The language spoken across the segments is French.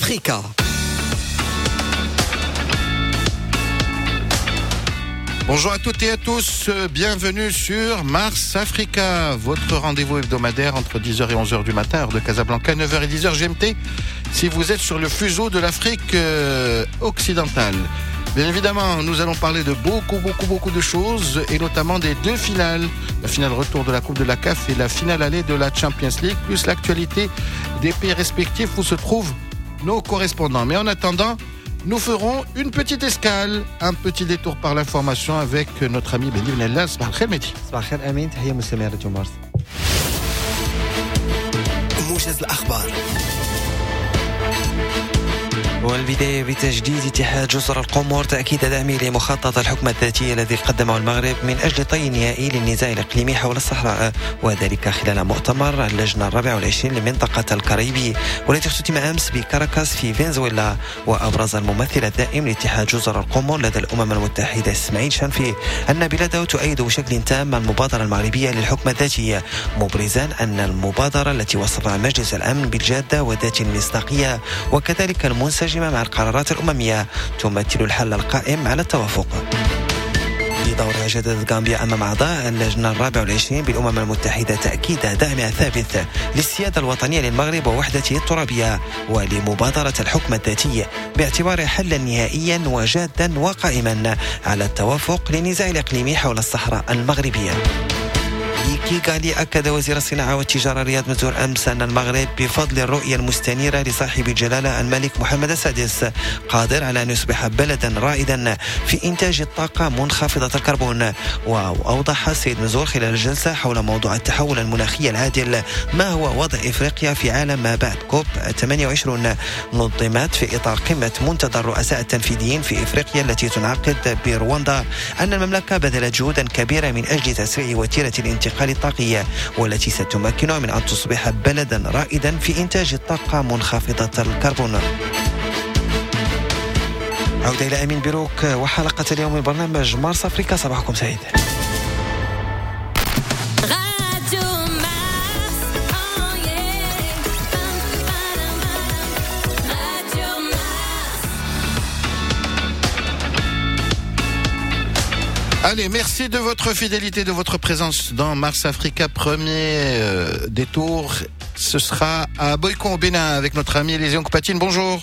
Africa. Bonjour à toutes et à tous, bienvenue sur Mars Africa, votre rendez-vous hebdomadaire entre 10h et 11h du matin, heure de Casablanca, 9h et 10h GMT, si vous êtes sur le fuseau de l'Afrique occidentale. Bien évidemment, nous allons parler de beaucoup de choses, et notamment des deux finales. La finale retour de la Coupe de la CAF et la finale aller de la Champions League, plus l'actualité des pays respectifs où se trouvent nos correspondants. Mais en attendant, nous ferons une petite escale, un petit détour par l'information avec notre ami Beni Benella. Sabah al-khair Mehdi. صباح الخير امين تحيه مستمعي راديو مارس. موجز الأخبار. والبداية بتجديد اتحاد جزر القمر تأكيد دعمه لمخطط الحكم الذاتي الذي قدمه المغرب من أجل طي نهائي للنزاع الإقليمي حول الصحراء، وذلك خلال مؤتمر اللجنة 24 لمنطقة الكاريبي والتي اختتم أمس بكاراكاس في فنزويلا. وأبرز الممثل الدائم لاتحاد جزر القمر لدى الأمم المتحدة إسماعيل شنفي أن بلاده تؤيد بشكل تام المبادرة المغربية للحكم الذاتي، مبرزا أن المبادرة التي وصفها مجلس الأمن بالجادة وذات المصداقية وكذلك المنسجمة مع القرارات الأممية تمثل الحل القائم على التوافق. بدورها جددت غامبيا أمام أعضاء اللجنة 24 بالأمم المتحدة تأكيد دعمها الثابت للسيادة الوطنية للمغرب ووحدته الترابية ولمبادرة الحكم الذاتي باعتبارها حلا نهائيا وجادا وقائما على التوافق للنزاع الإقليمي حول الصحراء المغربية. كيغالي أكد وزير الصناعة والتجارة رياض منصور أمس أن المغرب بفضل الرؤية المستنيرة لصاحب الجلالة الملك محمد السادس قادر على أن يصبح بلدا رائدا في إنتاج الطاقة منخفضة الكربون. وأوضح السيد منصور خلال الجلسة حول موضوع التحول المناخي العادل ما هو وضع إفريقيا في عالم ما بعد كوب 28 نظمت في إطار قمة منتدى الرؤساء التنفيذيين في إفريقيا التي تنعقد برواندا، أن المملكة بذلت جهودا كبيرة من أجل تسريع وتيرة الانتقال الطاقية والتي ستمكنها من أن تصبح بلدا رائدا في إنتاج الطاقة منخفضة الكربون. عودة إلى أمين بيروك وحلقة اليوم من برنامج مارس أفريكا. صباحكم سعيد. Allez, merci de votre fidélité, de votre présence dans Mars Africa. Premier détour, ce sera à Boycon au Bénin avec notre ami Élésion Koupatine. Bonjour.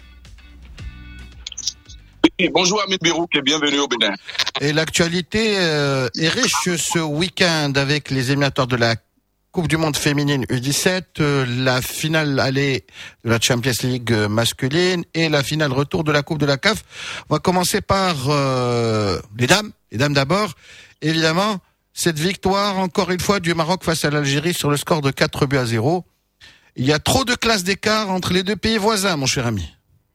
Oui, bonjour Amit Birouk et bienvenue au Bénin. Et l'actualité est riche ce week-end avec les éliminatoires de la Coupe du Monde féminine U17, la finale aller de la Champions League masculine et la finale retour de la Coupe de la CAF. On va commencer par les dames. Les dames d'abord. Évidemment, cette victoire, encore une fois, du Maroc face à l'Algérie sur le score de 4-0. Il y a trop de classes d'écart entre les deux pays voisins, mon cher ami.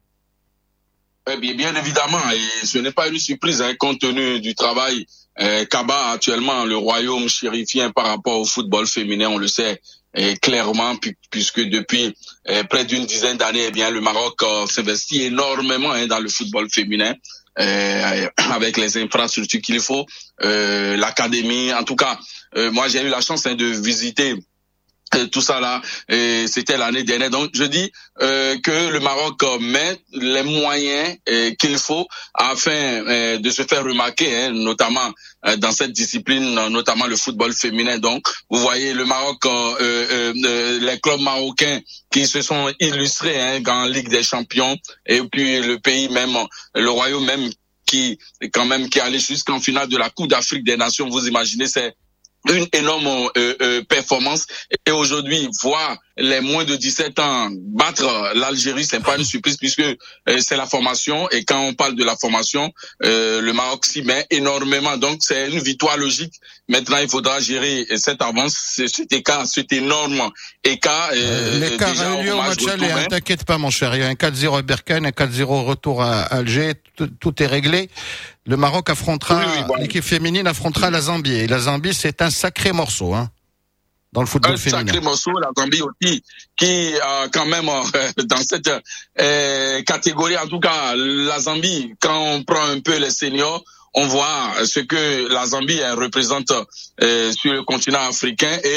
Bien évidemment, et ce n'est pas une surprise, compte tenu du travail qu'abat actuellement le royaume chérifien par rapport au football féminin, on le sait clairement, puisque depuis près d'une dizaine d'années, le Maroc s'investit énormément dans le football féminin. Avec les infrastructures qu'il faut, l'académie. En tout cas, moi j'ai eu la chance de visiter tout ça là, c'était l'année dernière. Donc je dis que le Maroc met les moyens qu'il faut afin de se faire remarquer, notamment dans cette discipline, notamment le football féminin. Donc vous voyez le Maroc, les clubs marocains qui se sont illustrés en Ligue des Champions, et puis le pays même, le royaume même qui allait jusqu'en finale de la Coupe d'Afrique des Nations. Vous imaginez, c'est une énorme performance. Et aujourd'hui, voir les moins de 17 ans battre l'Algérie, c'est pas une surprise puisque c'est la formation. Et quand on parle de la formation, le Maroc s'y met énormément. Donc c'est une victoire logique. Maintenant, il faudra gérer cette avance, cet énorme écart. L'écart a eu lieu au match aller, t'inquiète pas mon cher. Il y a un 4-0 à Berkane, un 4-0 retour à Alger. Tout est réglé. Le Maroc affrontera, l'équipe féminine affrontera la Zambie. Et la Zambie, c'est un sacré morceau, dans le football féminin. Un sacré morceau, la Zambie aussi, qui quand même dans cette catégorie, en tout cas, la Zambie, quand on prend un peu les seniors, on voit ce que la Zambie représente sur le continent africain, et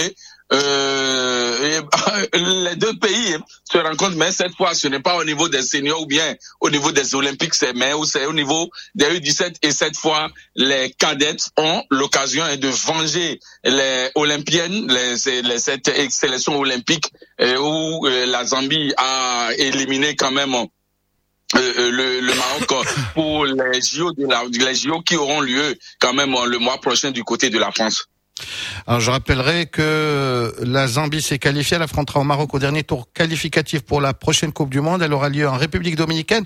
les deux pays se rencontrent, mais cette fois, ce n'est pas au niveau des seniors ou bien au niveau des Olympiques, mais c'est au niveau des U17. Et cette fois, les cadettes ont l'occasion de venger les Olympiennes, cette sélection olympique où la Zambie a éliminé quand même le Maroc pour les JO qui auront lieu quand même le mois prochain du côté de la France. Alors je rappellerai que la Zambie s'est qualifiée, elle affrontera au Maroc au dernier tour qualificatif pour la prochaine Coupe du Monde. Elle aura lieu en République dominicaine.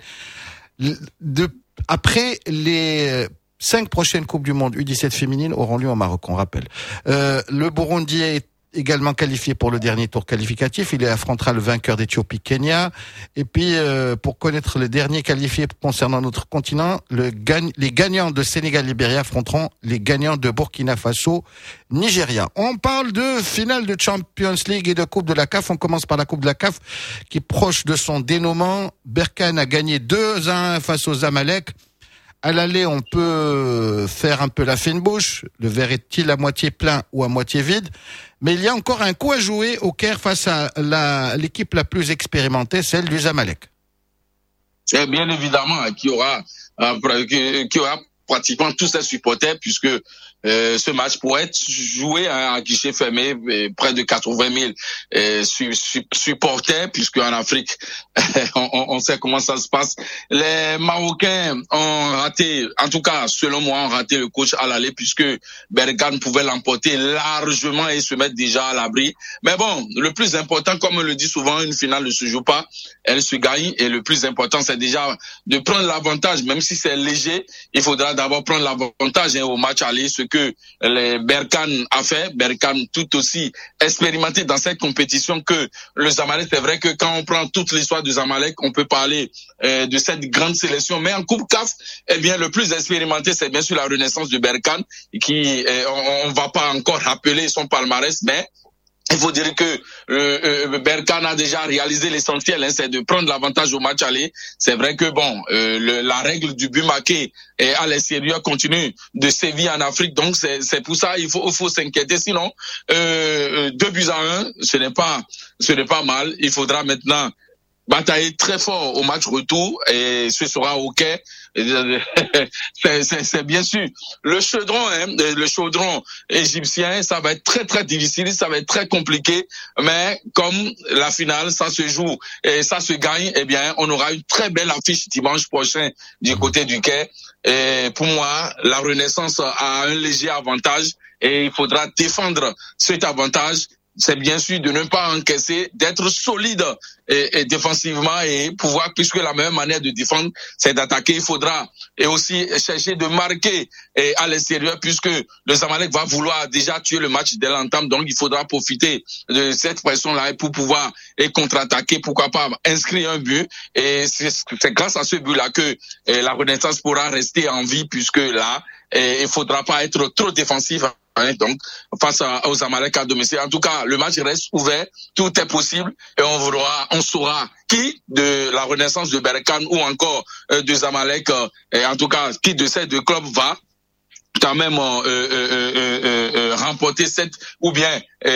Après les 5 prochaines Coupes du Monde U17 féminines auront lieu au Maroc, on rappelle. Le Burundi est également qualifié pour le dernier tour qualificatif. Il affrontera le vainqueur d'Éthiopie-Kenya. Et puis, pour connaître les derniers qualifiés concernant notre continent, les gagnants de Sénégal-Libéria affronteront les gagnants de Burkina Faso-Nigeria. On parle de finale de Champions League et de Coupe de la CAF. On commence par la Coupe de la CAF qui est proche de son dénouement. Berkane a gagné 2-1 face aux Zamalek. À l'aller, on peut faire un peu la fine bouche. Le verre est-il à moitié plein ou à moitié vide? Mais il y a encore un coup à jouer au Caire face à l'équipe la plus expérimentée, celle du Zamalek. C'est bien évidemment qui aura pratiquement tous ses supporters, puisque ce match pourrait être joué à guichet fermé, près de 80 000 supporters, puisque en Afrique, on sait comment ça se passe. Les Marocains ont raté, en tout cas, selon moi, ont raté le coach à l'aller, puisque Berkane pouvait l'emporter largement et se mettre déjà à l'abri. Mais bon, le plus important, comme on le dit souvent, une finale ne se joue pas, elle se gagne, et le plus important, c'est déjà de prendre l'avantage, même si c'est léger, il faudra d'abord prendre l'avantage au match aller, ce que les Berkane a fait. Berkane tout aussi expérimenté dans cette compétition que le Zamalek. C'est vrai que quand on prend toute l'histoire du Zamalek, on peut parler de cette grande sélection. Mais en Coupe CAF, eh bien, le plus expérimenté, c'est bien sûr la renaissance de Berkane, qui, on va pas encore rappeler son palmarès, mais il faut dire que Berkane a déjà réalisé l'essentiel, c'est de prendre l'avantage au match aller. C'est vrai que bon, la règle du but marqué à l'extérieur continue de sévir en Afrique, donc c'est pour ça il faut s'inquiéter. Sinon, 2-1, ce n'est pas mal. Il faudra maintenant batailler très fort au match retour et ce sera OK. C'est bien sûr le chaudron égyptien, ça va être très très difficile, ça va être très compliqué, mais comme la finale ça se joue et ça se gagne, eh bien on aura une très belle affiche dimanche prochain du côté du Caire. Et pour moi, la Renaissance a un léger avantage et il faudra défendre cet avantage. C'est bien sûr de ne pas encaisser, d'être solide et défensivement et pouvoir, puisque la meilleure manière de défendre, c'est d'attaquer. Il faudra et aussi chercher de marquer à l'extérieur, puisque le Zamalek va vouloir déjà tuer le match dès l'entame. Donc, il faudra profiter de cette pression-là pour pouvoir contre-attaquer, pourquoi pas inscrire un but. Et c'est grâce à ce but-là que la Renaissance pourra rester en vie, puisque là, il faudra pas être trop défensif. Donc, face aux Zamalek à domicile. En tout cas, le match reste ouvert, tout est possible et on saura qui de la Renaissance de Berkane ou encore de Zamalek, en tout cas, qui de ces deux clubs va quand même remporter cette, ou bien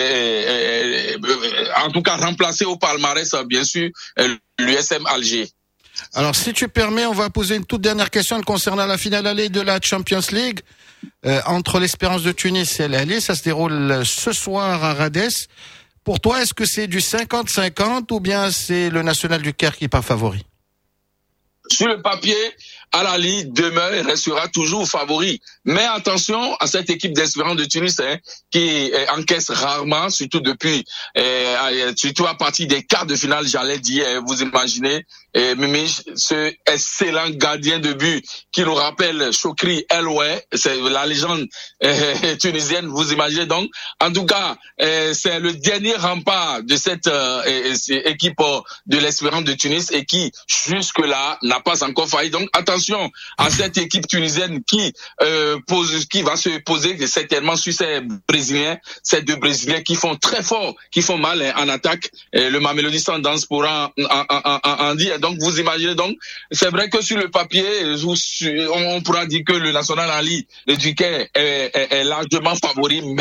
en tout cas remplacer au palmarès, bien sûr, l'USM Alger. Alors, si tu permets, on va poser une toute dernière question concernant la finale allée de la Champions League entre l'Espérance de Tunis et l'Ali. Ça se déroule ce soir à Rades. Pour toi, est-ce que c'est du 50-50 ou bien c'est le National du Caire qui part favori? Sur le papier, Al-Ahly demeure et restera toujours favori. Mais attention à cette équipe d'Espérance de Tunis qui encaisse rarement, surtout surtout à partir des quarts de finale, j'allais dire, vous imaginez, Mimich, ce excellent gardien de but qui nous rappelle Chokri Eloué, c'est la légende tunisienne, vous imaginez donc. En tout cas, c'est le dernier rempart de cette équipe de l'Espérance de Tunis et qui, jusque-là, n'a pas encore failli. Donc, attention à cette équipe tunisienne qui va se poser certainement sur ces deux Brésiliens qui font très fort, qui font mal en attaque. Le Mamelodi Sundowns pourra en dire. Donc, vous imaginez donc, c'est vrai que sur le papier, on pourra dire que le National Ali du Caire est largement favori, mais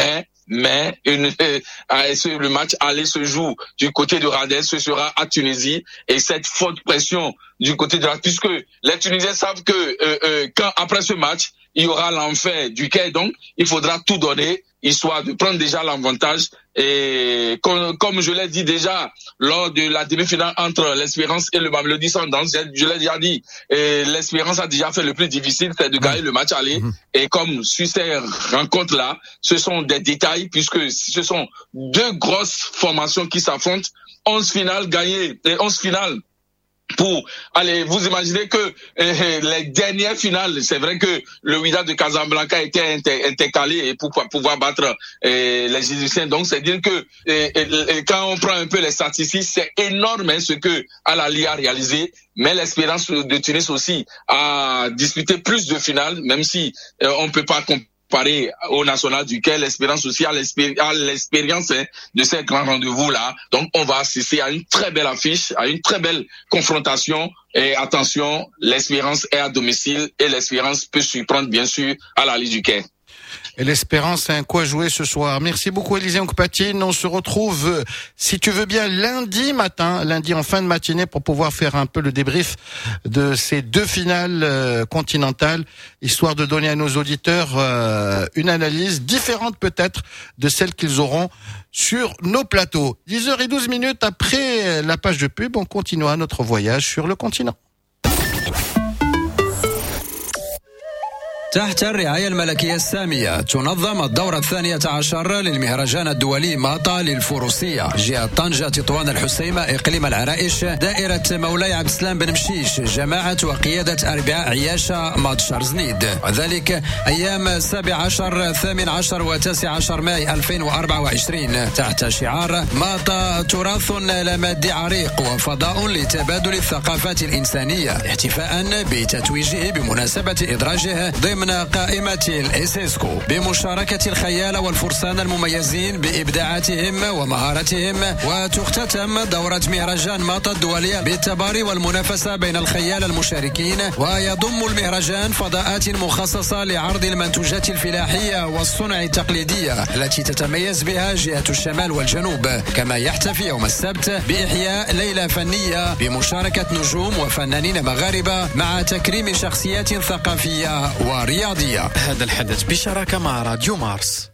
mais le match aller se joue du côté de Radès, ce sera à Tunisie, et cette forte pression du côté de puisque les Tunisiens savent que quand après ce match, il y aura l'enfer du Caire, donc il faudra tout donner, histoire de prendre déjà l'avantage. Et comme je l'ai dit déjà lors de la demi-finale entre l'Espérance et le Mamelodi Sundowns, je l'ai déjà dit, l'Espérance a déjà fait le plus difficile, c'est de gagner le match aller. Et comme sur ces rencontres-là, ce sont des détails, puisque ce sont deux grosses formations qui s'affrontent, 11 finales gagnées et 11 finales. Allez, vous imaginez que les dernières finales, c'est vrai que le Wydad de Casablanca était intercalé pour pouvoir battre les Égyptiens. Donc, c'est dire que quand on prend un peu les statistiques, c'est énorme ce que Al Ahly a réalisé. Mais l'Espérance de Tunis aussi a disputé plus de finales, même si on peut pas comparé au national duquel l'Espérance aussi a l'expérience de ces grands rendez-vous-là. Donc, on va assister à une très belle affiche, à une très belle confrontation. Et attention, l'Espérance est à domicile et l'Espérance peut surprendre, bien sûr, à la Ligue du Caire. Et l'Espérance a un coup à jouer ce soir. Merci beaucoup, Élisée Onkpatine. On se retrouve, si tu veux bien, lundi en fin de matinée, pour pouvoir faire un peu le débrief de ces deux finales continentales, histoire de donner à nos auditeurs une analyse différente peut-être de celle qu'ils auront sur nos plateaux. 10h12 après la page de pub, on continuera notre voyage sur le continent. تحت الرعاية الملكية السامية تنظم الدورة 12 للمهرجان الدولي ماطا للفروسية جهة طنجة تطوان الحسيمة إقليم العرائش دائرة مولاي عبد السلام بن مشيش جماعة وقيادة أربعاء عياشة ماتشر زنيد وذلك أيام 17 18 و19 ماي 2024 تحت شعار ماطا تراث لا مادي عريق وفضاء لتبادل الثقافات الإنسانية احتفاء بتتويجه بمناسبة إدراجه ضمن قائمة الإسيسكو بمشاركة الخيال والفرسان المميزين بإبداعاتهم ومهارتهم. وتختتم دورة مهرجان ماطا الدولية بالتباري والمنافسة بين الخيال المشاركين ويضم المهرجان فضاءات مخصصة لعرض المنتوجات الفلاحية والصنع التقليدية التي تتميز بها جهة الشمال والجنوب كما يحتفي يوم السبت بإحياء ليلة فنية بمشاركة نجوم وفنانين مغاربة مع تكريم شخصيات ثقافية ورياضية. هذا الحدث بشراكة مع راديو مارس.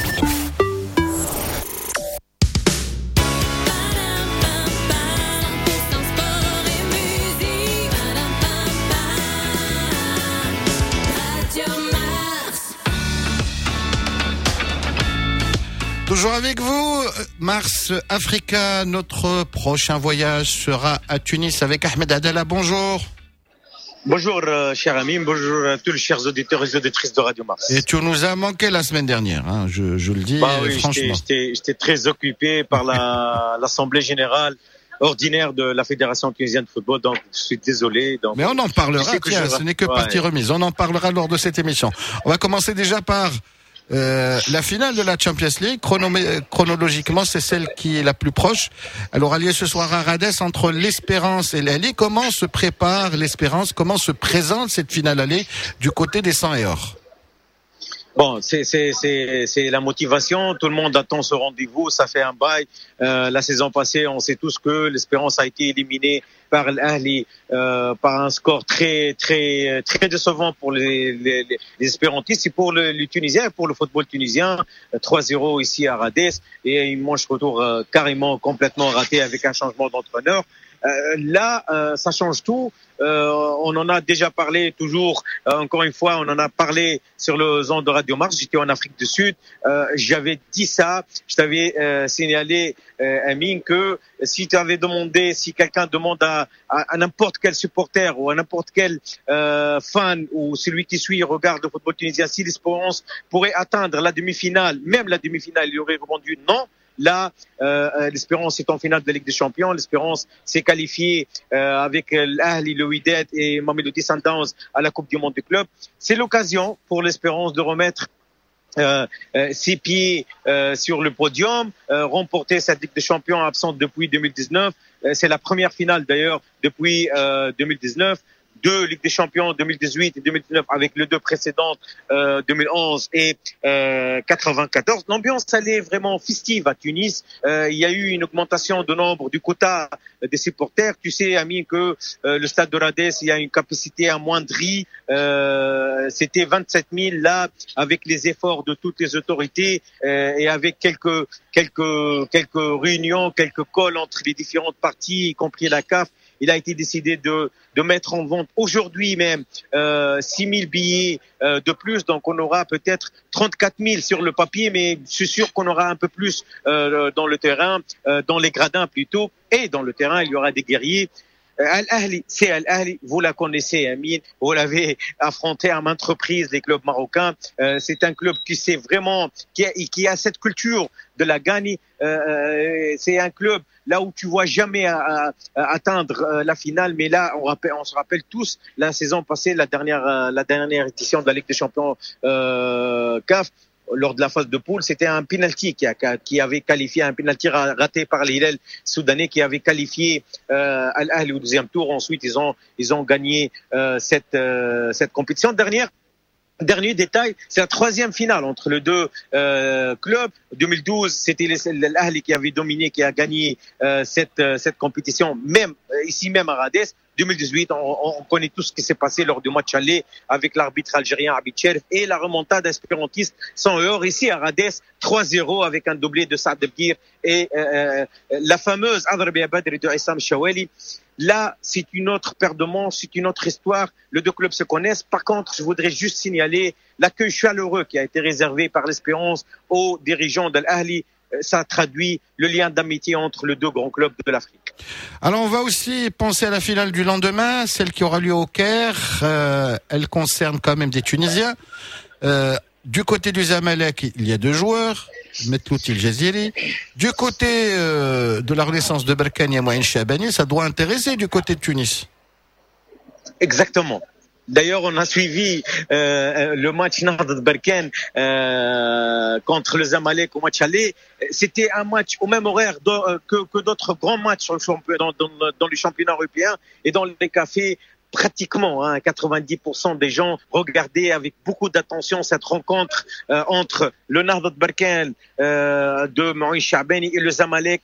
Toujours avec vous, Mars Africa. Notre prochain voyage sera à Tunis avec Ahmed Adala. Bonjour. Bonjour, cher Amine. Bonjour à tous les chers auditeurs et auditrices de Radio Mars. Et tu nous as manqué la semaine dernière, hein, je le dis oui, franchement. J'étais très occupé par l'Assemblée Générale ordinaire de la Fédération tunisienne de football, donc je suis désolé. Donc, mais on en parlera, tiens, ce n'est que partie remise. On en parlera lors de cette émission. On va commencer déjà par la finale de la Champions League. Chronologiquement, c'est celle qui est la plus proche. Elle aura lieu ce soir à Radès entre l'Espérance et l'Ahly. Comment se prépare l'Espérance? Comment se présente cette finale aller du côté des 100 et or? Bon, c'est la motivation. Tout le monde attend ce rendez-vous. Ça fait un bail. La saison passée, on sait tous que l'Espérance a été éliminée par l'Ahly par un score très décevant pour les espérantistes et pour les Tunisiens, pour le football tunisien. 3-0 ici à Radès et une manche retour carrément complètement ratée avec un changement d'entraîneur. Là, ça change tout. On en a déjà parlé toujours. Encore une fois, on en a parlé sur le ondes de Radio Mars. J'étais en Afrique du Sud. J'avais dit ça. Je t'avais signalé, Amine, que si quelqu'un demande à n'importe quel supporter ou à n'importe quel fan ou celui qui regarde le football tunisien, si l'Espérance pourrait atteindre la demi-finale, même la demi-finale, il aurait répondu non. Là, l'Espérance est en finale de la Ligue des Champions. L'Espérance s'est qualifiée avec l'Ahly, le Wydad et Mamelodi Sundowns à la Coupe du Monde du club. C'est l'occasion pour l'Espérance de remettre ses pieds sur le podium, remporter cette Ligue des Champions absente depuis 2019. C'est la première finale d'ailleurs depuis 2019. 2 Ligue des Champions 2018 et 2019 avec les deux précédentes 2011 et 94. L'ambiance elle est vraiment festive à Tunis. Il y a eu une augmentation de nombre du quota des supporters. Tu sais, Amine, que le stade de Radès, il y a une capacité amoindrie. C'était 27 000 là, avec les efforts de toutes les autorités et avec quelques réunions, quelques calls entre les différentes parties, y compris la CAF. Il a été décidé de mettre en vente aujourd'hui même 6 000 billets de plus. Donc on aura peut-être 34 000 sur le papier, mais je suis sûr qu'on aura un peu plus dans le terrain, dans les gradins plutôt. Et dans le terrain, il y aura des guerriers. Al-Ahli, c'est Al-Ahli, vous la connaissez, Amine, vous l'avez affronté à maintes reprises, les clubs marocains. C'est un club qui sait vraiment, qui a cette culture de la gagne. C'est un club là où tu vois jamais atteindre la finale, mais là on se rappelle tous la saison passée, la dernière édition de la Ligue des Champions CAF. Lors de la phase de poule, c'était un penalty qui avait qualifié, un penalty raté par l'Hilal soudanais qui avait qualifié Al-Ahli au deuxième tour. Ensuite, ils ont gagné cette compétition. Dernier détail, c'est la troisième finale entre les deux clubs. 2012, c'était l'Ahli qui avait dominé, qui a gagné cette compétition, même ici même à Radès. 2018, on connaît tout ce qui s'est passé lors du match aller avec l'arbitre algérien Abid Cherif et la remontada espérantiste sans heurts ici à Radès, 3-0 avec un doublé de Saad Bgir et la fameuse Adrabi Badri de Issam Chawali. Là, c'est une autre paire de manches, c'est une autre histoire. Les deux clubs se connaissent. Par contre, je voudrais juste signaler l'accueil chaleureux qui a été réservé par l'Espérance aux dirigeants de l'Ahli. Ça traduit le lien d'amitié entre les deux grands clubs de l'Afrique. Alors on va aussi penser à la finale du lendemain, celle qui aura lieu au Caire. Elle concerne quand même des Tunisiens. Du côté du Zamalek, il y a 2 joueurs, Metlout El Jaziri. Du côté de la Renaissance de Berkane, il y a Mouin Chabani. Ça doit intéresser du côté de Tunis. Exactement. D'ailleurs, on a suivi le match Nahda de Berkane contre le Zamalek au match aller. C'était un match au même horaire que d'autres grands matchs dans les championnats européens et dans les cafés. Pratiquement, 90% des gens regardaient avec beaucoup d'attention cette rencontre entre le Nahda de Berkane de Mouin Chabani et le Zamalek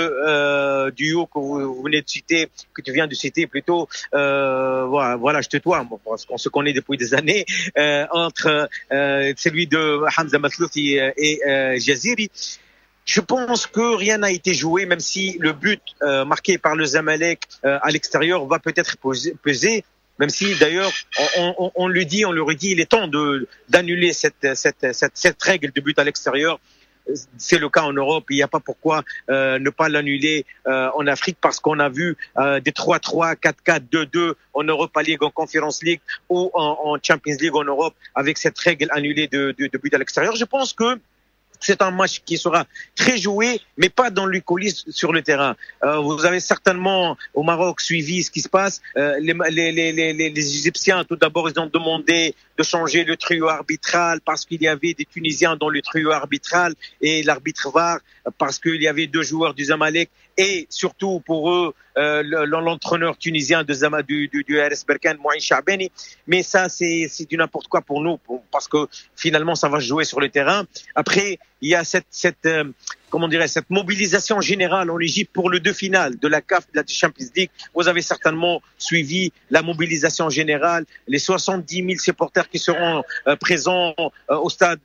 du Yo que vous venez de citer, que tu viens de citer plutôt. Voilà, je te dois, parce qu'on se connaît depuis des années, entre celui de Hamza Mathlouthi et Jaziri. Je pense que rien n'a été joué, même si le but marqué par le Zamalek à l'extérieur va peut-être peser, même si d'ailleurs on le dit, on le redit, il est temps d'annuler cette règle de but à l'extérieur. C'est le cas en Europe, il n'y a pas pourquoi ne pas l'annuler en Afrique, parce qu'on a vu des 3-3, 4-4, 2-2 en Europa League, en Conference League ou en Champions League en Europe, avec cette règle annulée de but à l'extérieur. Je pense que c'est un match qui sera très joué, mais pas dans les coulisses sur le terrain. Vous avez certainement au Maroc suivi ce qui se passe. Les Égyptiens, tout d'abord, ils ont demandé de changer le trio arbitral parce qu'il y avait des Tunisiens dans le trio arbitral et l'arbitre VAR parce qu'il y avait 2 joueurs du Zamalek et surtout pour eux l'entraîneur tunisien du RS Berkane, Mouin Chabani. Mais ça, c'est du n'importe quoi pour nous, parce que finalement, ça va se jouer sur le terrain. Après, il y a cette mobilisation générale en Égypte pour le 2 finales de la CAF, de la Champions League. Vous avez certainement suivi la mobilisation générale, les 70 000 supporters qui seront présents au stade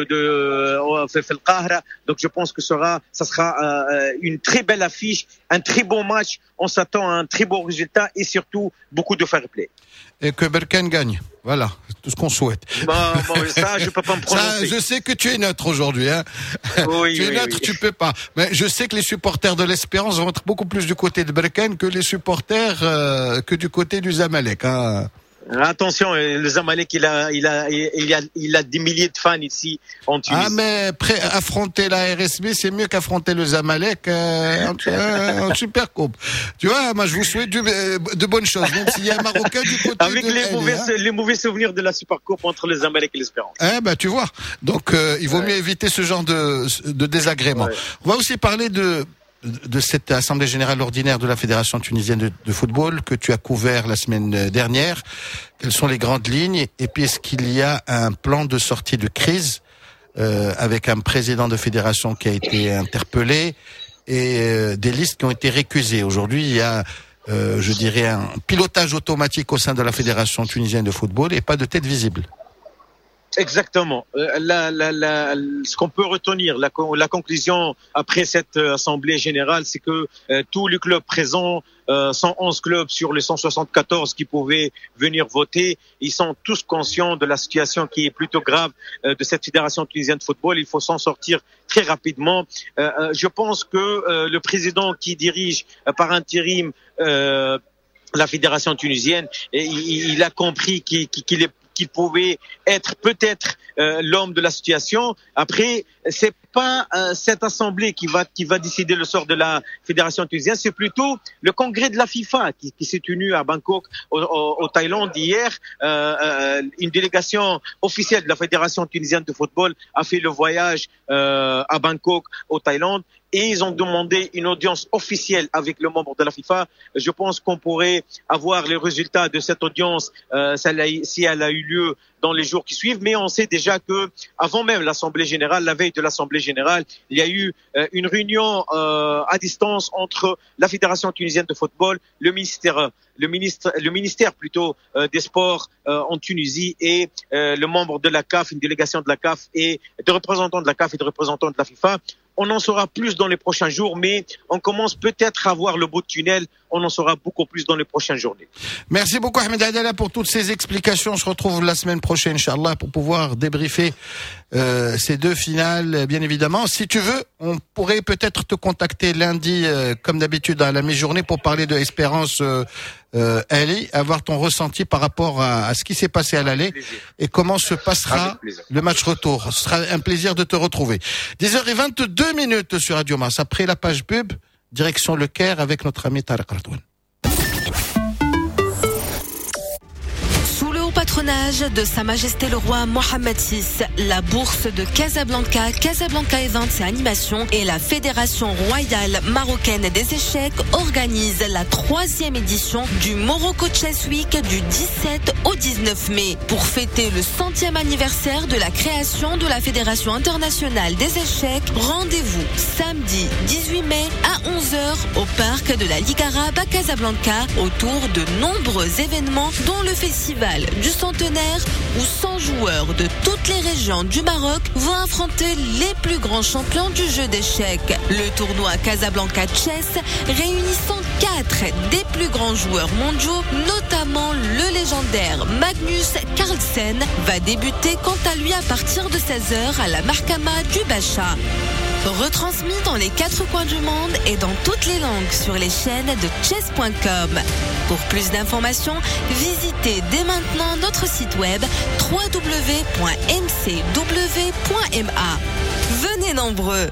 de Fel Qahra. Donc je pense que ça sera une très belle affiche, un très bon match. On s'attend à un très beau résultat et surtout beaucoup de fair play. Et que Berkane gagne. Voilà, c'est tout ce qu'on souhaite. Ça, je peux pas me prononcer. Je sais que tu es neutre aujourd'hui, hein. Oui, tu es neutre, oui. Tu peux pas. Mais je sais que les supporters de l'Espérance vont être beaucoup plus du côté de Berkane que les supporters que du côté du Zamalek, hein. Attention, le Zamalek, il a des milliers de fans ici en Tunisie. Ah, mais affronter la RSB, c'est mieux qu'affronter le Zamalek en Super Coupe. Tu vois, moi, je vous souhaite de bonnes choses, même s'il y a un Marocain du côté avec de les mauvais souvenirs de la Super Coupe entre le Zamalek et l'Espérance. Tu vois. Donc, il vaut mieux éviter ce genre de désagrément. Ouais. On va aussi parler de de cette assemblée générale ordinaire de la Fédération tunisienne de football que tu as couvert la semaine dernière. Quelles sont les grandes lignes? Et puis est-ce qu'il y a un plan de sortie de crise avec un président de fédération qui a été interpellé et des listes qui ont été récusées? Aujourd'hui, il y a, je dirais, un pilotage automatique au sein de la Fédération tunisienne de football et pas de tête visible. Exactement. Ce qu'on peut retenir, la conclusion après cette assemblée générale, c'est que tous les clubs présents, 111 clubs sur les 174 qui pouvaient venir voter, ils sont tous conscients de la situation qui est plutôt grave de cette fédération tunisienne de football. Il faut s'en sortir très rapidement. Je pense que le président qui dirige par intérim la fédération tunisienne, il a compris qu'il pouvait être peut-être l'homme de la situation. Après, c'est pas cette assemblée qui va décider le sort de la fédération tunisienne, c'est plutôt le congrès de la FIFA qui s'est tenu à Bangkok au Thaïlande hier. Une délégation officielle de la fédération tunisienne de football a fait le voyage à Bangkok au Thaïlande. Et ils ont demandé une audience officielle avec le membre de la FIFA. Je pense qu'on pourrait avoir les résultats de cette audience si elle a eu lieu dans les jours qui suivent. Mais on sait déjà que avant même l'Assemblée générale, la veille de l'Assemblée générale, il y a eu une réunion à distance entre la Fédération tunisienne de football, le ministère plutôt des sports en Tunisie et le membre de la CAF, une délégation de la CAF et de représentants de la CAF et de représentants de la FIFA. On en saura plus dans les prochains jours, mais on commence peut-être à voir le bout de tunnel. On en saura beaucoup plus dans les prochaines journées. Merci beaucoup Ahmed Adala pour toutes ces explications. On se retrouve la semaine prochaine, Inch'Allah, pour pouvoir débriefer ces deux finales, bien évidemment. Si tu veux, on pourrait peut-être te contacter lundi, comme d'habitude, à la mi-journée pour parler de Espérance Ali, avoir ton ressenti par rapport à ce qui s'est passé à l'aller et comment se passera le match retour. Ce sera un plaisir de te retrouver. 10h22 sur Radio Mars. Après la page pub, direction Le Caire avec notre ami Tariq Radouane. Sous le haut patronage de Sa Majesté le Roi Mohammed VI, la Bourse de Casablanca, Casablanca Events et Animation et la Fédération Royale Marocaine des Échecs organisent la 3e édition du Morocco Chess Week du 17 au 19 mai. Pour fêter le 100e anniversaire de la création de la Fédération internationale des échecs, rendez-vous samedi 18 mai à 11h au parc de la Ligue arabe à Casablanca autour de nombreux événements dont le festival du centenaire où 100 joueurs de toutes les régions du Maroc vont affronter les plus grands champions du jeu d'échecs. Le tournoi Casablanca Chess réunissant 4 des plus grands joueurs mondiaux, notamment le légendaire Magnus Carlsen, va débuter quant à lui à partir de 16h à la Marcama du Bacha. Retransmis dans les 4 coins du monde et dans toutes les langues sur les chaînes de chess.com. Pour plus d'informations, visitez dès maintenant notre site web www.mcw.ma. Venez nombreux.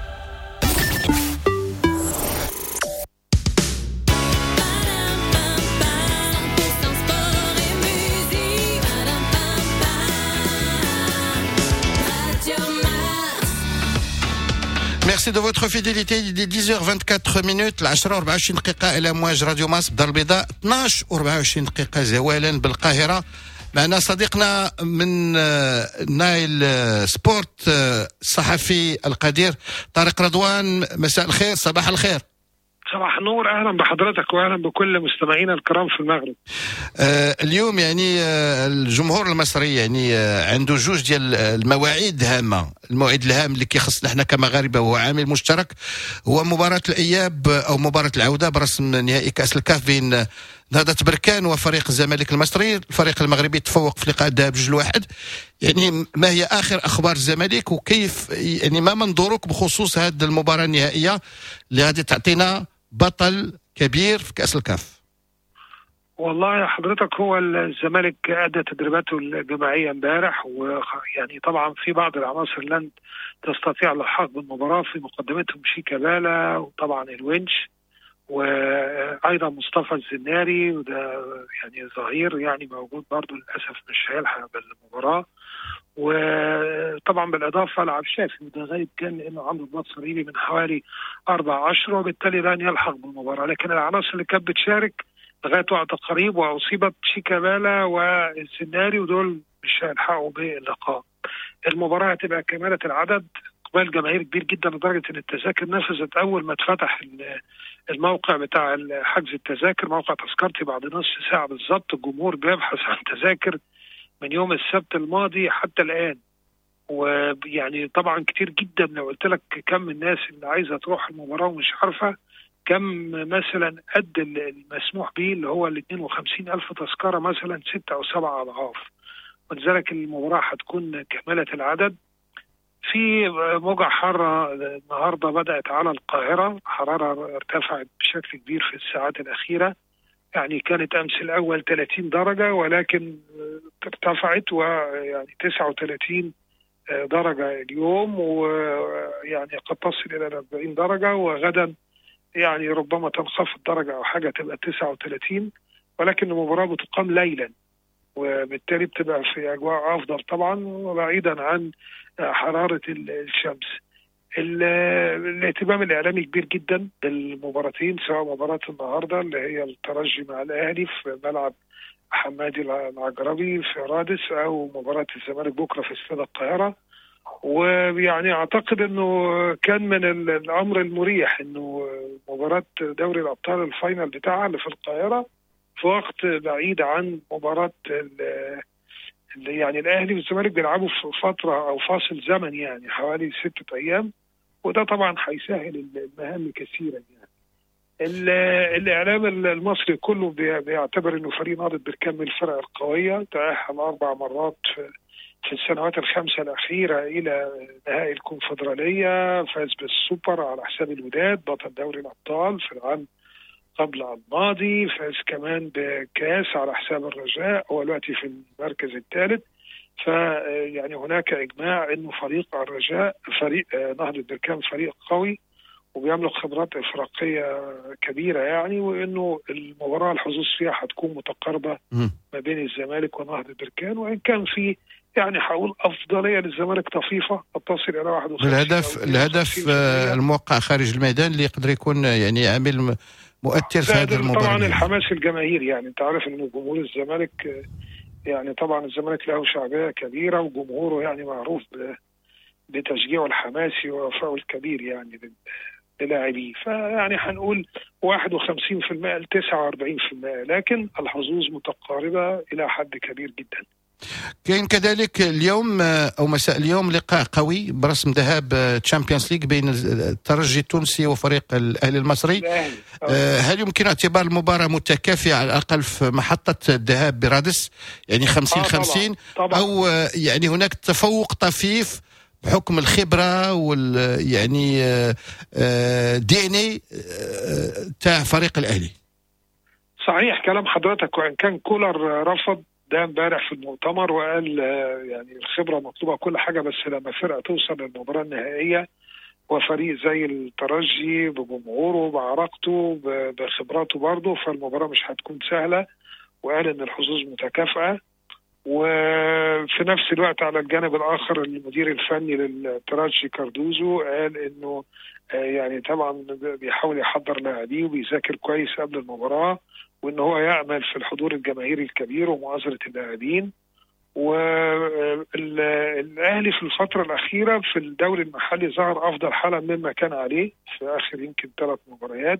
Merci de votre fidélité. Il est 10h24 العشرة 24 دقيقة إلى أمواج راديو ماس بدار البيضاء 12 و24 دقيقة زوالا بالقاهرة. معنا صديقنا من نايل سبورت الصحفي القدير طارق رضوان. مساء الخير، صباح الخير. صباح النور، اهلا بحضرتك واهلا بكل مستمعينا الكرام في المغرب. اليوم يعني الجمهور المصري يعني عنده جوج ديال المواعيد هامه. الموعد الهام اللي كيخصنا احنا كمغاربه وهو عامل مشترك هو مباراه الاياب او مباراه العوده برسم نهائي كاس الكاف بين نهضة بركان وفريق الزمالك المصري. الفريق المغربي تفوق في لقاء الذهاب 2-1. يعني ما هي اخر اخبار الزمالك وكيف يعني ما منظورك بخصوص هذه المباراه النهائيه اللي غادي تعطينا بطل كبير في كأس الكاف؟ والله يا حضرتك هو الزمالك أدى تدريباته الجماعية امبارح، ويعني طبعا في بعض العناصر لن تستطيع اللحاق بالمباراة، في مقدمتهم شيكابالا وطبعا الونش وأيضا مصطفى الزناري، وده يعني ظهير يعني موجود برضو للأسف مش هيلحق بالمباراة. وطبعا بالإضافة لعبد الشافي وده غايب كان لأنه عنده رباط صليبي من حوالي 4 أشهر وبالتالي لن يلحق بالمباراة. لكن العناصر اللي كانت بتشارك لغاية وقت قريب وأصيبت شيكابالا والسناري ودول مش هيلحقوا باللقاء. المباراة هتبقى كاملة العدد، إقبال جماهير كبير جدا لدرجة إن التذاكر نفذت أول ما اتفتح الموقع بتاع حجز التذاكر، موقع تذكرتي، بعد نص ساعة بالظبط الجمهور بيبحث عن تذاكر من يوم السبت الماضي حتى الآن. ويعني طبعا كتير جدا، لو قلت لك كم الناس اللي عايزة تروح المباراة ومش عارفة كم مثلا قد المسموح به اللي هو 52,000 تذكرة مثلا 6 أو 7 أضعاف. ولذلك المباراة هتكون كاملة العدد. في موجة حارة النهاردة بدأت على القاهرة، حرارة ارتفعت بشكل كبير في الساعات الأخيرة، يعني كانت أمس الأول 30 درجة ولكن ارتفعت ويعني 39 درجة اليوم، ويعني قد تصل إلى 40 درجة، وغدا يعني ربما تنخفض درجة أو حاجة تبقى 39، ولكن المباراة بتقام ليلا وبالتالي بتبقى في أجواء أفضل طبعا وبعيدا عن حرارة الشمس. الاهتمام الإعلامي كبير جدا بالمباراتين، سواء مباراة النهاردة اللي هي الترجي مع الأهلي في ملعب حمادي العجربي في رادس، أو مباراة الزمالك بكرة في استاد القاهرة. ويعني أعتقد أنه كان من الأمر المريح أنه مباراة دوري الأبطال الفاينل بتاعها اللي في القاهرة في وقت بعيد عن مباراة اللي يعني الأهلي والزمالك بيلعبوا في فترة أو فاصل زمن يعني حوالي 6 أيام، وده طبعا هيسهل المهام كثيرا. يعني الإعلام المصري كله بيعتبر أنه فريق نهضة بركان من الفرق القوية، تأهل 4 مرات في السنوات ال5 الأخيرة إلى نهائي الكونفدرالية، فاز بالسوبر على حساب الوداد بطل دوري الأبطال في العام قبل الماضي، فاز كمان بكاس على حساب الرجاء، هو دلوقتي في المركز الثالث. فيعني هناك إجماع إنه فريق الرجاء فريق نهضة بركان فريق قوي وبيملك خبرات إفريقية كبيرة يعني، وإنه المباراة الحظوظ فيها هتكون متقاربة ما بين الزمالك ونهضة بركان، وإن كان في يعني هقول أفضلية للزمالك طفيفة تصل إلى 51. الهدف الموقع خارج الميدان اللي يقدر يكون يعني عامل مؤثر في هذه المباراة. طبعا الحماس الجماهيري، يعني انت عارف ان جمهور الزمالك يعني طبعا الزمالك له شعبية كبيرة وجمهوره يعني معروف بتشجيعه الحماسي ووفائه الكبير يعني للاعبيه، فيعني هنقول 51% ل 49%، لكن الحظوظ متقاربة إلى حد كبير جدا. كاين كذلك اليوم أو مساء اليوم لقاء قوي برسم ذهاب تشامبيونز ليج بين الترجي التونسي وفريق الأهلي المصري. هل يمكن اعتبار المباراة متكافئة على الأقل في محطة الذهاب برادس، يعني 50-50 أو يعني هناك تفوق طفيف بحكم الخبرة يعني DNA تاع فريق الأهلي؟ صحيح كلام حضرتك، وإن كان كولر رفض ده امبارح في المؤتمر وقال يعني الخبرة مطلوبة كل حاجة، بس لما فرقة توصل للمباراة النهائية وفريق زي الترجي بجمهوره بعراقته بخبراته برضه، فالمباراة مش هتكون سهلة، وقال ان الحظوظ متكافئة. وفي نفس الوقت على الجانب الآخر المدير الفني للترجي كاردوزو قال انه يعني طبعا بيحاول يحضر لاعبيه وبيذاكر كويس قبل المباراة، وان هو يأمل في الحضور الجماهيري الكبير ومؤازرة اللاعبين. والأهلي في الفترة الأخيرة في الدوري المحلي ظهر أفضل حالة مما كان عليه في آخر يمكن 3 مباريات.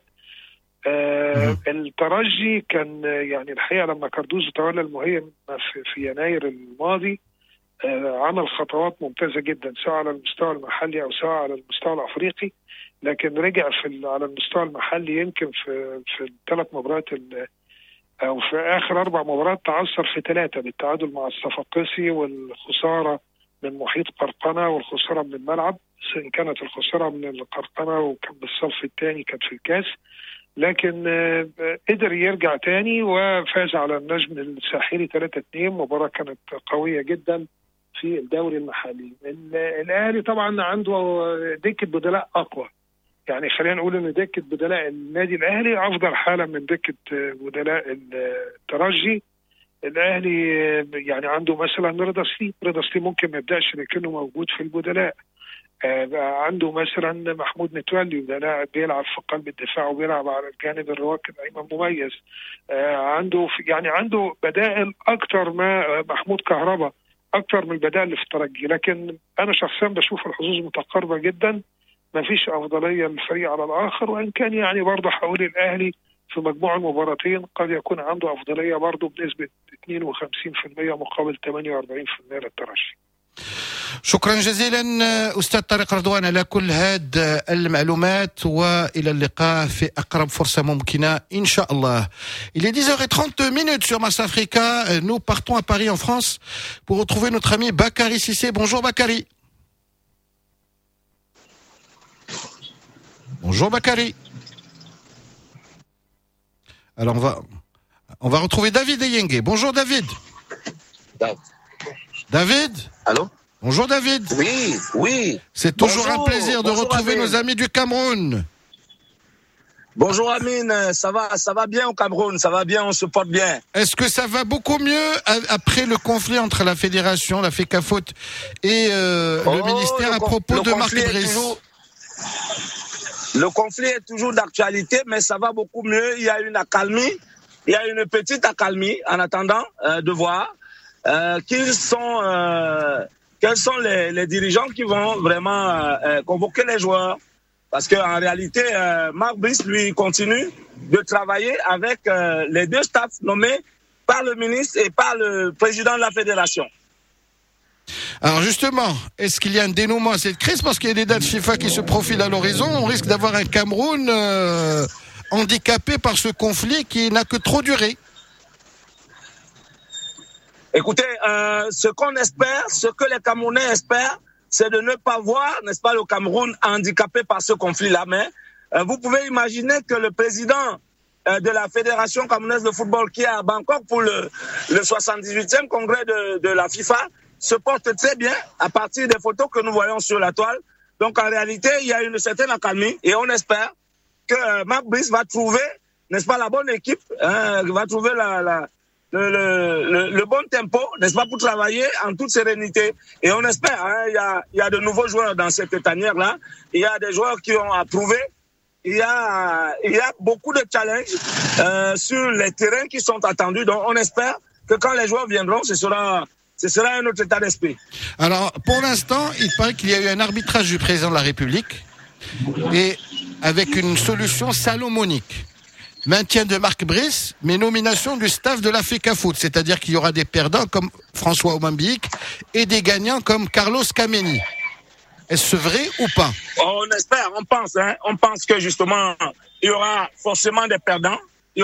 الترجي كان يعني الحقيقة لما كاردوزو تولى المهمة في يناير الماضي عمل خطوات ممتازة جدا سواء على المستوى المحلي أو سواء على المستوى الأفريقي، لكن رجع على المستوى المحلي يمكن في 3 مباريات أو في آخر 4 مباريات تعثر في 3 بالتعادل مع الصفاقسي والخسارة من محيط قرقنة والخسارة من الملعب، إن كانت الخسارة من القرقنة وكان بالصف الثاني كانت في الكاس، لكن قدر يرجع تاني وفاز على النجم الساحلي 3-2. مباراة كانت قوية جدا في الدوري المحلي. الأهلي طبعا عنده دكة بدلاء أقوى، يعني خلينا نقول ان دكة بدلاء النادي الاهلي افضل حالة من دكة بدلاء الترجي. الاهلي يعني عنده مثلا رضا سليم ممكن ما يبداش لكنه موجود في البدلاء. عنده مثلا محمود متولي وده لاعب بيلعب في قلب الدفاع وبيلعب على الجانب الراكب ايمن مميز. عنده بدائل اكتر ما محمود كهربا اكتر من البدائل اللي في الترجي. لكن انا شخصيا بشوف الحظوظ متقاربه جدا، ما فيش افضليه للفريق على الاخر، وان كان يعني برضه حول الاهلي في مجموع المباراتين قد يكون عنده افضليه برضه بنسبه 52% مقابل 48% للترجي. شكرا جزيلا أستاذ طارق رضوان على كل هذه المعلومات، وإلى اللقاء في أقرب فرصة ممكنة إن شاء الله. Il est 10h30 sur Mars Africa. Nous partons à Paris en France pour retrouver notre ami Bakary Cissé. Bonjour Bakary. Bonjour Bakary. Alors on va retrouver David Eyengue. Bonjour David. David. Allô? Bonjour David. Oui. C'est toujours un plaisir de retrouver nos amis du Cameroun. Bonjour Amine, ça va bien au Cameroun, ça va bien, on se porte bien. Est-ce que ça va beaucoup mieux après le conflit entre la fédération, la FECAFOOT et le ministère à propos de Marc Brice? Le conflit est toujours d'actualité, mais ça va beaucoup mieux. Il y a une accalmie, il y a une petite accalmie en attendant de voir quels sont les dirigeants qui vont vraiment convoquer les joueurs. Parce qu'en réalité, Marc Brice, lui, continue de travailler avec les deux staffs nommés par le ministre et par le président de la fédération. Alors justement, est-ce qu'il y a un dénouement à cette crise? Parce qu'il y a des dates FIFA qui se profilent à l'horizon. On risque d'avoir un Cameroun handicapé par ce conflit qui n'a que trop duré. Écoutez, ce qu'on espère, ce que les Camerounais espèrent, c'est de ne pas voir, n'est-ce pas, le Cameroun handicapé par ce conflit-là. Mais vous pouvez imaginer que le président de la Fédération camerounaise de football qui est à Bangkok pour le 78e congrès de la FIFA se porte très bien à partir des photos que nous voyons sur la toile. Donc en réalité, il y a une certaine accalmie et on espère que Marc Brice va trouver, n'est-ce pas, la bonne équipe, va trouver le bon tempo, n'est-ce pas, pour travailler en toute sérénité. Et on espère, il y a de nouveaux joueurs dans cette tanière-là. Il y a des joueurs qui ont approuvé. Il y a beaucoup de challenges sur les terrains qui sont attendus. Donc on espère que quand les joueurs viendront, ce sera un autre état d'esprit. Alors, pour l'instant, il paraît qu'il y a eu un arbitrage du président de la République et avec une solution salomonique. Maintien de Marc Brice, mais nomination du staff de la FECAFOOT, c'est-à-dire qu'il y aura des perdants comme François Omambiik et des gagnants comme Carlos Kameni. Est-ce vrai ou pas? On espère, on pense que justement, il y aura forcément des perdants, et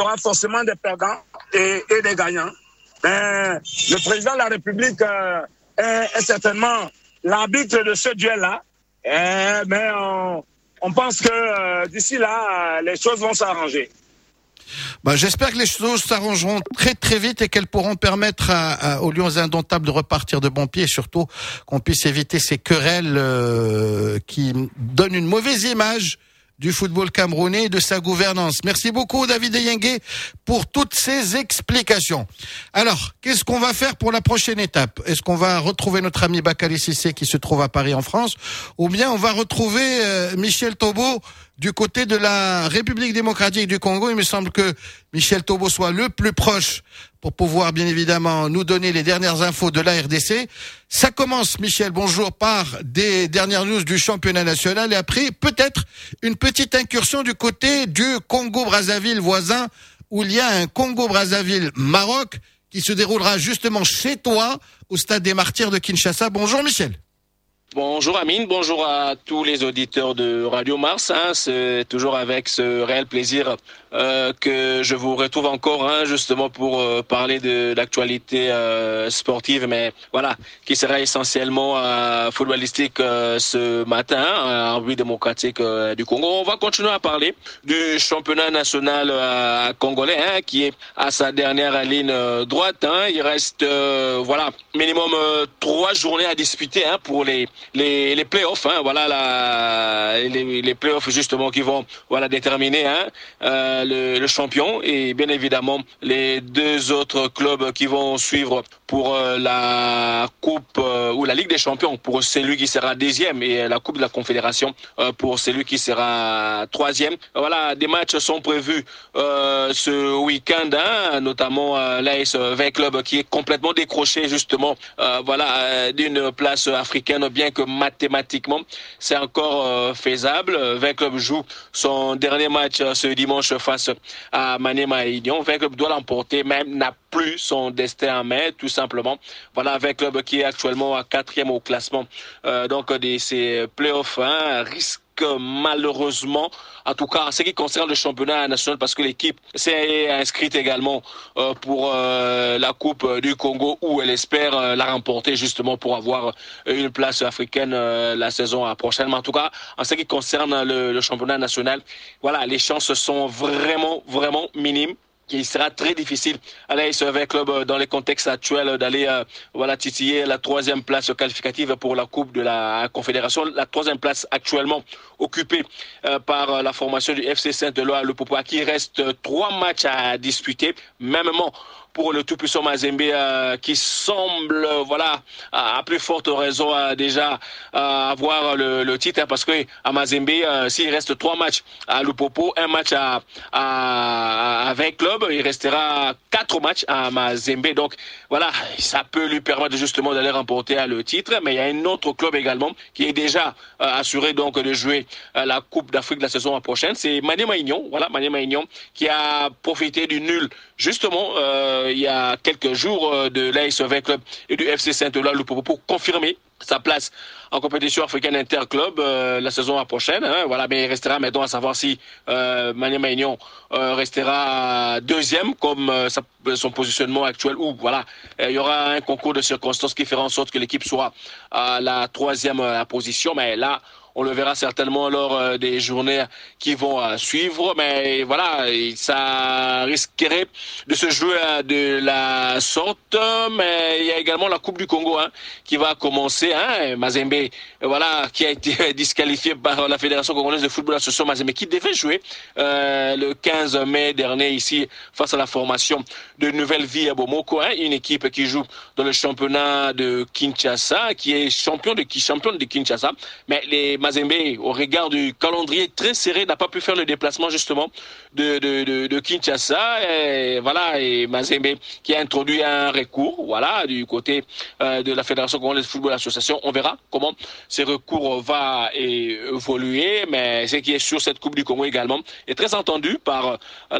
des gagnants. Mais le président de la République est certainement l'arbitre de ce duel-là. Mais on pense que d'ici là, les choses vont s'arranger. J'espère que les choses s'arrangeront très très vite et qu'elles pourront permettre aux Lions indomptables de repartir de bon pied et surtout qu'on puisse éviter ces querelles qui donnent une mauvaise image du football camerounais et de sa gouvernance. Merci beaucoup David Eyengue pour toutes ces explications. Alors, qu'est-ce qu'on va faire pour la prochaine étape? Est-ce qu'on va retrouver notre ami Bakary Cissé qui se trouve à Paris en France, ou bien on va retrouver Michel Taubo du côté de la République démocratique du Congo? Il me semble que Michel Taubo soit le plus proche pour pouvoir bien évidemment nous donner les dernières infos de la RDC. Ça commence, Michel, bonjour, par des dernières news du championnat national et après peut-être une petite incursion du côté du Congo-Brazzaville voisin où il y a un Congo-Brazzaville-Maroc qui se déroulera justement chez toi au stade des Martyrs de Kinshasa. Bonjour Michel. Bonjour Amine, bonjour à tous les auditeurs de Radio Mars. C'est toujours avec ce réel plaisir que je vous retrouve encore justement pour parler de l'actualité sportive, mais voilà, qui sera essentiellement footballistique ce matin en République démocratique du Congo. On va continuer à parler du championnat national congolais qui est à sa dernière ligne droite. Il reste minimum 3 journées à disputer pour les les playoffs, les playoffs justement qui vont déterminer le champion et bien évidemment les deux autres clubs qui vont suivre pour la Coupe ou la Ligue des Champions pour celui qui sera deuxième et la Coupe de la Confédération pour celui qui sera troisième. Voilà, des matchs sont prévus ce week-end, notamment l'AS V Club qui est complètement décroché justement d'une place africaine, bien que mathématiquement c'est encore faisable. V Club joue son dernier match ce dimanche face à Maniema Union. V Club doit l'emporter, même n'a plus son destin en main, tout simplement. Voilà, V Club qui est actuellement à 4e au classement de ces playoffs, risque malheureusement, en tout cas en ce qui concerne le championnat national, parce que l'équipe s'est inscrite également pour la Coupe du Congo où elle espère la remporter justement pour avoir une place africaine la saison prochaine. Mais en tout cas, en ce qui concerne le championnat national, voilà, les chances sont vraiment, vraiment minimes. Il sera très difficile à l'AS V Club dans les contextes actuels d'aller titiller la 3e place qualificative pour la Coupe de la Confédération. La 3e place actuellement occupée par la formation du FC Saint-Éloi Lupopo, à qui reste 3 matchs à disputer. Mêmement pour le tout-puissant Mazembe qui semble, à plus forte raison déjà avoir le titre, parce que à Mazembe, s'il reste 3 matchs à Lupopo, 1 match à 20 clubs, il restera 4 matchs à Mazembe. Donc voilà, ça peut lui permettre justement d'aller remporter le titre. Mais il y a un autre club également qui est déjà assuré donc de jouer la Coupe d'Afrique de la saison prochaine. C'est Maniema Union. Voilà, Maniema Union qui a profité du nul justement il y a quelques jours de l'AS V Club et du FC Saint-Éloi Lupopo pour confirmer sa place en compétition africaine interclub la saison prochaine. Mais il restera maintenant à savoir si Maniema Union restera deuxième comme son positionnement actuel, ou il y aura un concours de circonstances qui fera en sorte que l'équipe soit à la 3e position. Mais là, on le verra certainement lors des journées qui vont suivre. Mais voilà, ça risquerait de se jouer de la sorte. Mais il y a également la Coupe du Congo qui va commencer. Mazembe, qui a été disqualifié par la Fédération congolaise de football association Mazembe, qui devait jouer le 15 mai dernier ici face à la formation de Nouvelle Vie à Bomoko, une équipe qui joue dans le championnat de Kinshasa, qui est championne de Kinshasa. Mais les Mazembe, au regard du calendrier très serré, n'a pas pu faire le déplacement justement de Kinshasa. Et Mazembe qui a introduit un recours du côté de la Fédération congolaise de football association. On verra comment ces recours va évoluer, mais ce qui est sur cette Coupe du Congo également est très entendu par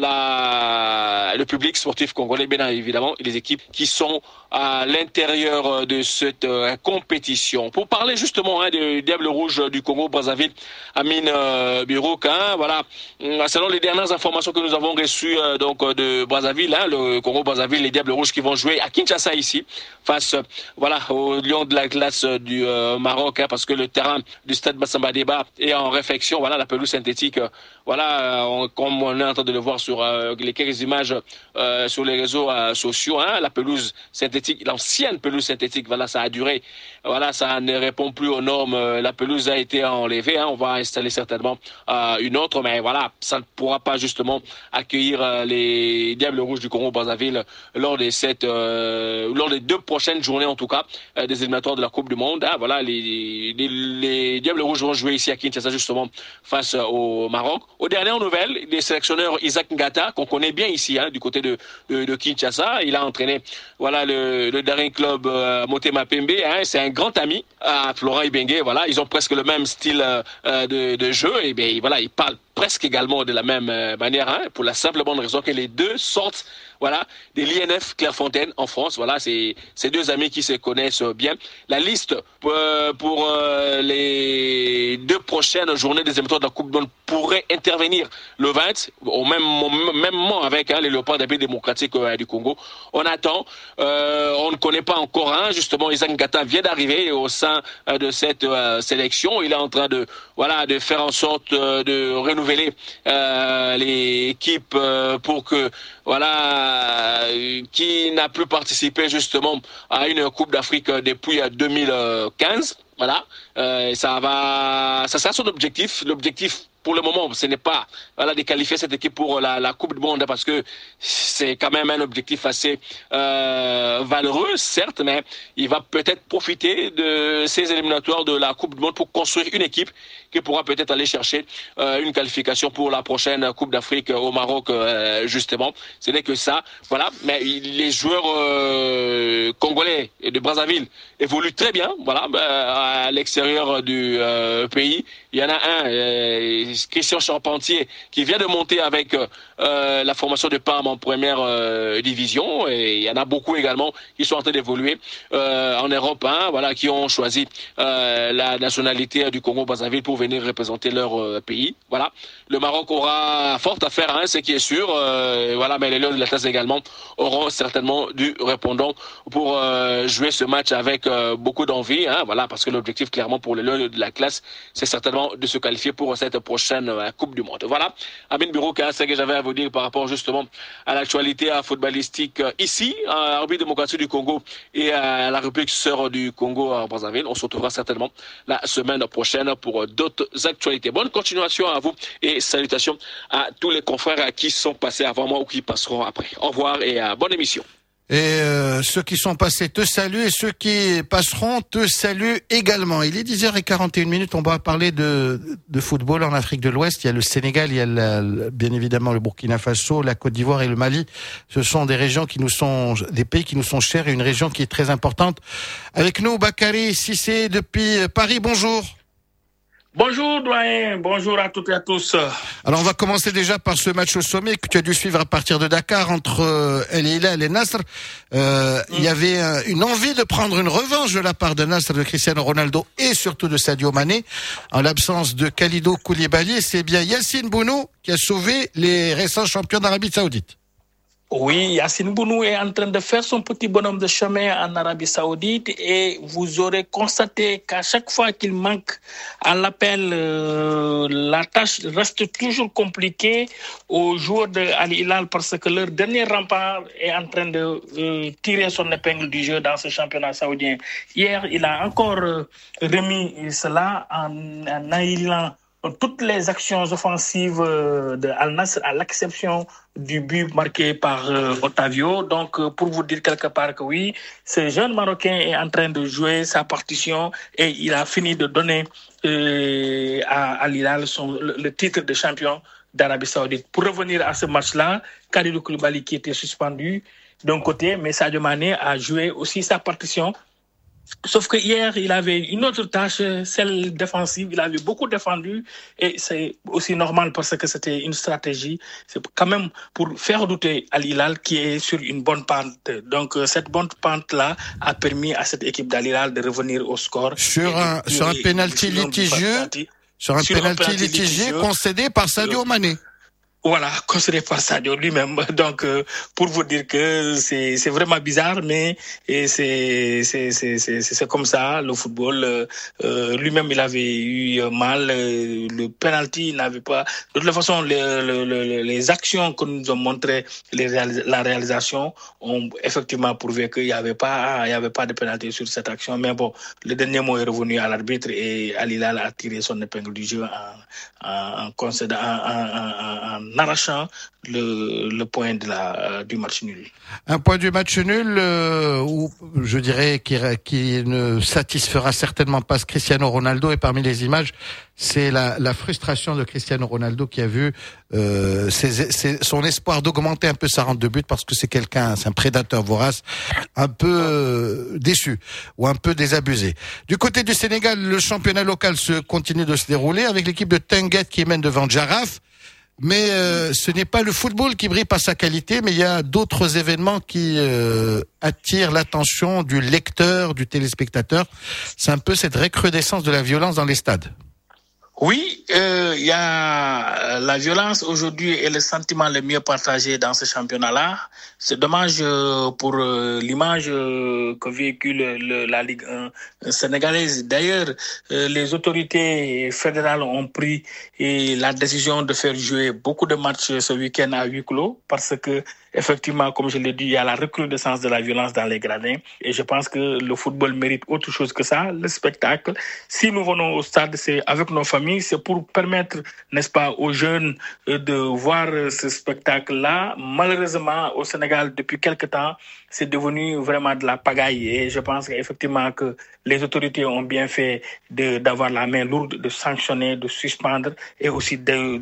le public sportif congolais, bien évidemment, et les équipes qui sont à l'intérieur de cette compétition. Pour parler justement des Diables Rouges du Congo-Brazzaville, Amine Birouk, selon les dernières informations que nous avons reçues de Brazzaville, le Congo-Brazzaville, les Diables Rouges qui vont jouer à Kinshasa ici, face aux Lions de la glace du Maroc, parce que le terrain du stade Bassamba Deba est en réfection. La pelouse synthétique, comme on est en train de le voir sur les quelques images sur les réseaux sociaux, la pelouse synthétique, l'ancienne pelouse synthétique, ça a duré, ça ne répond plus aux normes. La pelouse a été enlevée, on va installer certainement une autre, mais ça ne pourra pas justement accueillir les Diables Rouges du Congo-Brazzaville lors des 2 prochaines journées en tout cas des éliminatoires de la Coupe du Monde. Les Diables Rouges vont jouer ici à Kinshasa justement face au Maroc. Aux dernières nouvelles, les sélectionneurs Isaac Ngata, qu'on connaît bien ici du côté de Kinshasa, il a entraîné le dernier club Motema Pembe, c'est un grand ami à Florent Ibenge. Ils ont presque le même style de jeu, et bien ils parlent presque également de la même manière, pour la simple bonne raison que les deux sortent des l'INF Clairefontaine en France. C'est ces deux amis qui se connaissent bien. La liste pour les 2 prochaines journées des éliminatoires de la Coupe du Monde pourrait intervenir le 20, au même moment avec les Léopards d'Abbé démocratiques du Congo. On attend, on ne connaît pas encore, justement, Isaac Ngata vient d'arriver au sein de cette sélection. Il est en train de faire en sorte de renouveler l'équipe pour que qui n'a plus participé justement à une Coupe d'Afrique depuis 2015. Voilà, ça sera son objectif. L'objectif pour le moment, ce n'est pas de qualifier cette équipe pour la Coupe du Monde, parce que c'est quand même un objectif assez valeureux, certes, mais il va peut-être profiter de ces éliminatoires de la Coupe du Monde pour construire une équipe qui pourra peut-être aller chercher une qualification pour la prochaine Coupe d'Afrique au Maroc, justement. Ce n'est que ça, voilà. Mais les joueurs congolais et de Brazzaville évoluent très bien, voilà, à l'extérieur du pays. Il y en a un, Christian Charpentier, qui vient de monter avec la formation de Parme en première division, et il y en a beaucoup également qui sont en train d'évoluer en Europe, voilà, qui ont choisi la nationalité du Congo-Brazzaville pour venir représenter leur pays. Voilà, le Maroc aura fort à faire, ce qui est sûr. Voilà, mais les Lions de l'Atlas également auront certainement du répondant pour jouer ce match avec beaucoup d'envie, voilà, parce que l'objectif clairement pour les Lions de la classe, c'est certainement de se qualifier pour cette prochaine Coupe du Monde. Voilà, Amine Birouk, c'est ce que j'avais à vous dire par rapport justement à l'actualité footballistique ici, en République démocratique du Congo et à la République sœur du Congo à Brazzaville. On se retrouvera certainement la semaine prochaine pour d'autres actualités. Bonne continuation à vous et salutations à tous les confrères qui sont passés avant moi ou qui passeront après. Au revoir et bonne émission. Et ceux qui sont passés te saluent et ceux qui passeront te saluent également. Il est 10h41, on va parler de football en Afrique de l'Ouest. Il y a le Sénégal, il y a bien évidemment le Burkina Faso, la Côte d'Ivoire et le Mali. Ce sont des régions des pays qui nous sont chers et une région qui est très importante. Avec nous, Bakary Cissé depuis Paris, bonjour. Bonjour doyen, bonjour à toutes et à tous. Alors on va commencer déjà par ce match au sommet que tu as dû suivre à partir de Dakar entre El Hilal et Nasr. Il y avait une envie de prendre une revanche de la part de Nasr, de Cristiano Ronaldo et surtout de Sadio Mané. En l'absence de Kalidou Koulibaly, c'est bien Yacine Bounou qui a sauvé les récents champions d'Arabie Saoudite. Oui, Yacine Bounou est en train de faire son petit bonhomme de chemin en Arabie Saoudite et vous aurez constaté qu'à chaque fois qu'il manque à l'appel, la tâche reste toujours compliquée aux joueurs de Al Hilal parce que leur dernier rempart est en train de tirer son épingle du jeu dans ce championnat saoudien. Hier, il a encore remis cela en annihilant toutes les actions offensives de Al Nassr, à l'exception du but marqué par Otavio. Donc, pour vous dire quelque part que oui, ce jeune Marocain est en train de jouer sa partition et il a fini de donner à Al Hilal le titre de champion d'Arabie Saoudite. Pour revenir à ce match-là, Kalidou Koulibaly qui était suspendu d'un côté, mais Sadio Mané a joué aussi sa partition. Sauf que hier, il avait une autre tâche, celle défensive. Il avait beaucoup défendu et c'est aussi normal parce que c'était une stratégie. C'est quand même pour faire douter Al Hilal qui est sur une bonne pente. Donc cette bonne pente-là a permis à cette équipe d'Al Hilal de revenir au score. Sur un pénalty litigieux, concédé par Sadio Mané. Voilà, concédé par Sadio lui-même. Donc, pour vous dire que c'est vraiment bizarre, mais c'est comme ça, le football. Lui-même, il avait eu mal. Le penalty n'avait pas. De toute façon, les actions que nous ont montré, la réalisation, ont effectivement prouvé qu'il n'y avait pas de penalty sur cette action. Mais bon, le dernier mot est revenu à l'arbitre et Al Hilal a tiré son épingle du jeu en arrachant le point du match nul. Un point du match nul où je dirais qui ne satisfera certainement pas Cristiano Ronaldo, et parmi les images, c'est la frustration de Cristiano Ronaldo qui a vu son espoir d'augmenter un peu sa rente de but parce que c'est un prédateur vorace, un peu déçu ou un peu désabusé. Du côté du Sénégal, le championnat local continue de se dérouler avec l'équipe de Tenguet qui mène devant Jaraf. Mais ce n'est pas le football qui brille par sa qualité, mais il y a d'autres événements qui attirent l'attention du lecteur, du téléspectateur. C'est un peu cette recrudescence de la violence dans les stades. Oui, il y a la violence aujourd'hui est le sentiment le mieux partagé dans ce championnat-là. C'est dommage pour l'image que véhicule la Ligue 1 sénégalaise. D'ailleurs, les autorités fédérales ont pris la décision de faire jouer beaucoup de matchs ce week-end à huis clos parce que effectivement, comme je l'ai dit, il y a la recrudescence de la violence dans les gradins et je pense que le football mérite autre chose que ça, le spectacle. Si nous venons au stade, c'est avec nos familles, c'est pour permettre, n'est-ce pas, aux jeunes de voir ce spectacle-là. Malheureusement, au Sénégal, depuis quelque temps, c'est devenu vraiment de la pagaille et je pense effectivement que les autorités ont bien fait d'avoir la main lourde, de sanctionner, de suspendre et aussi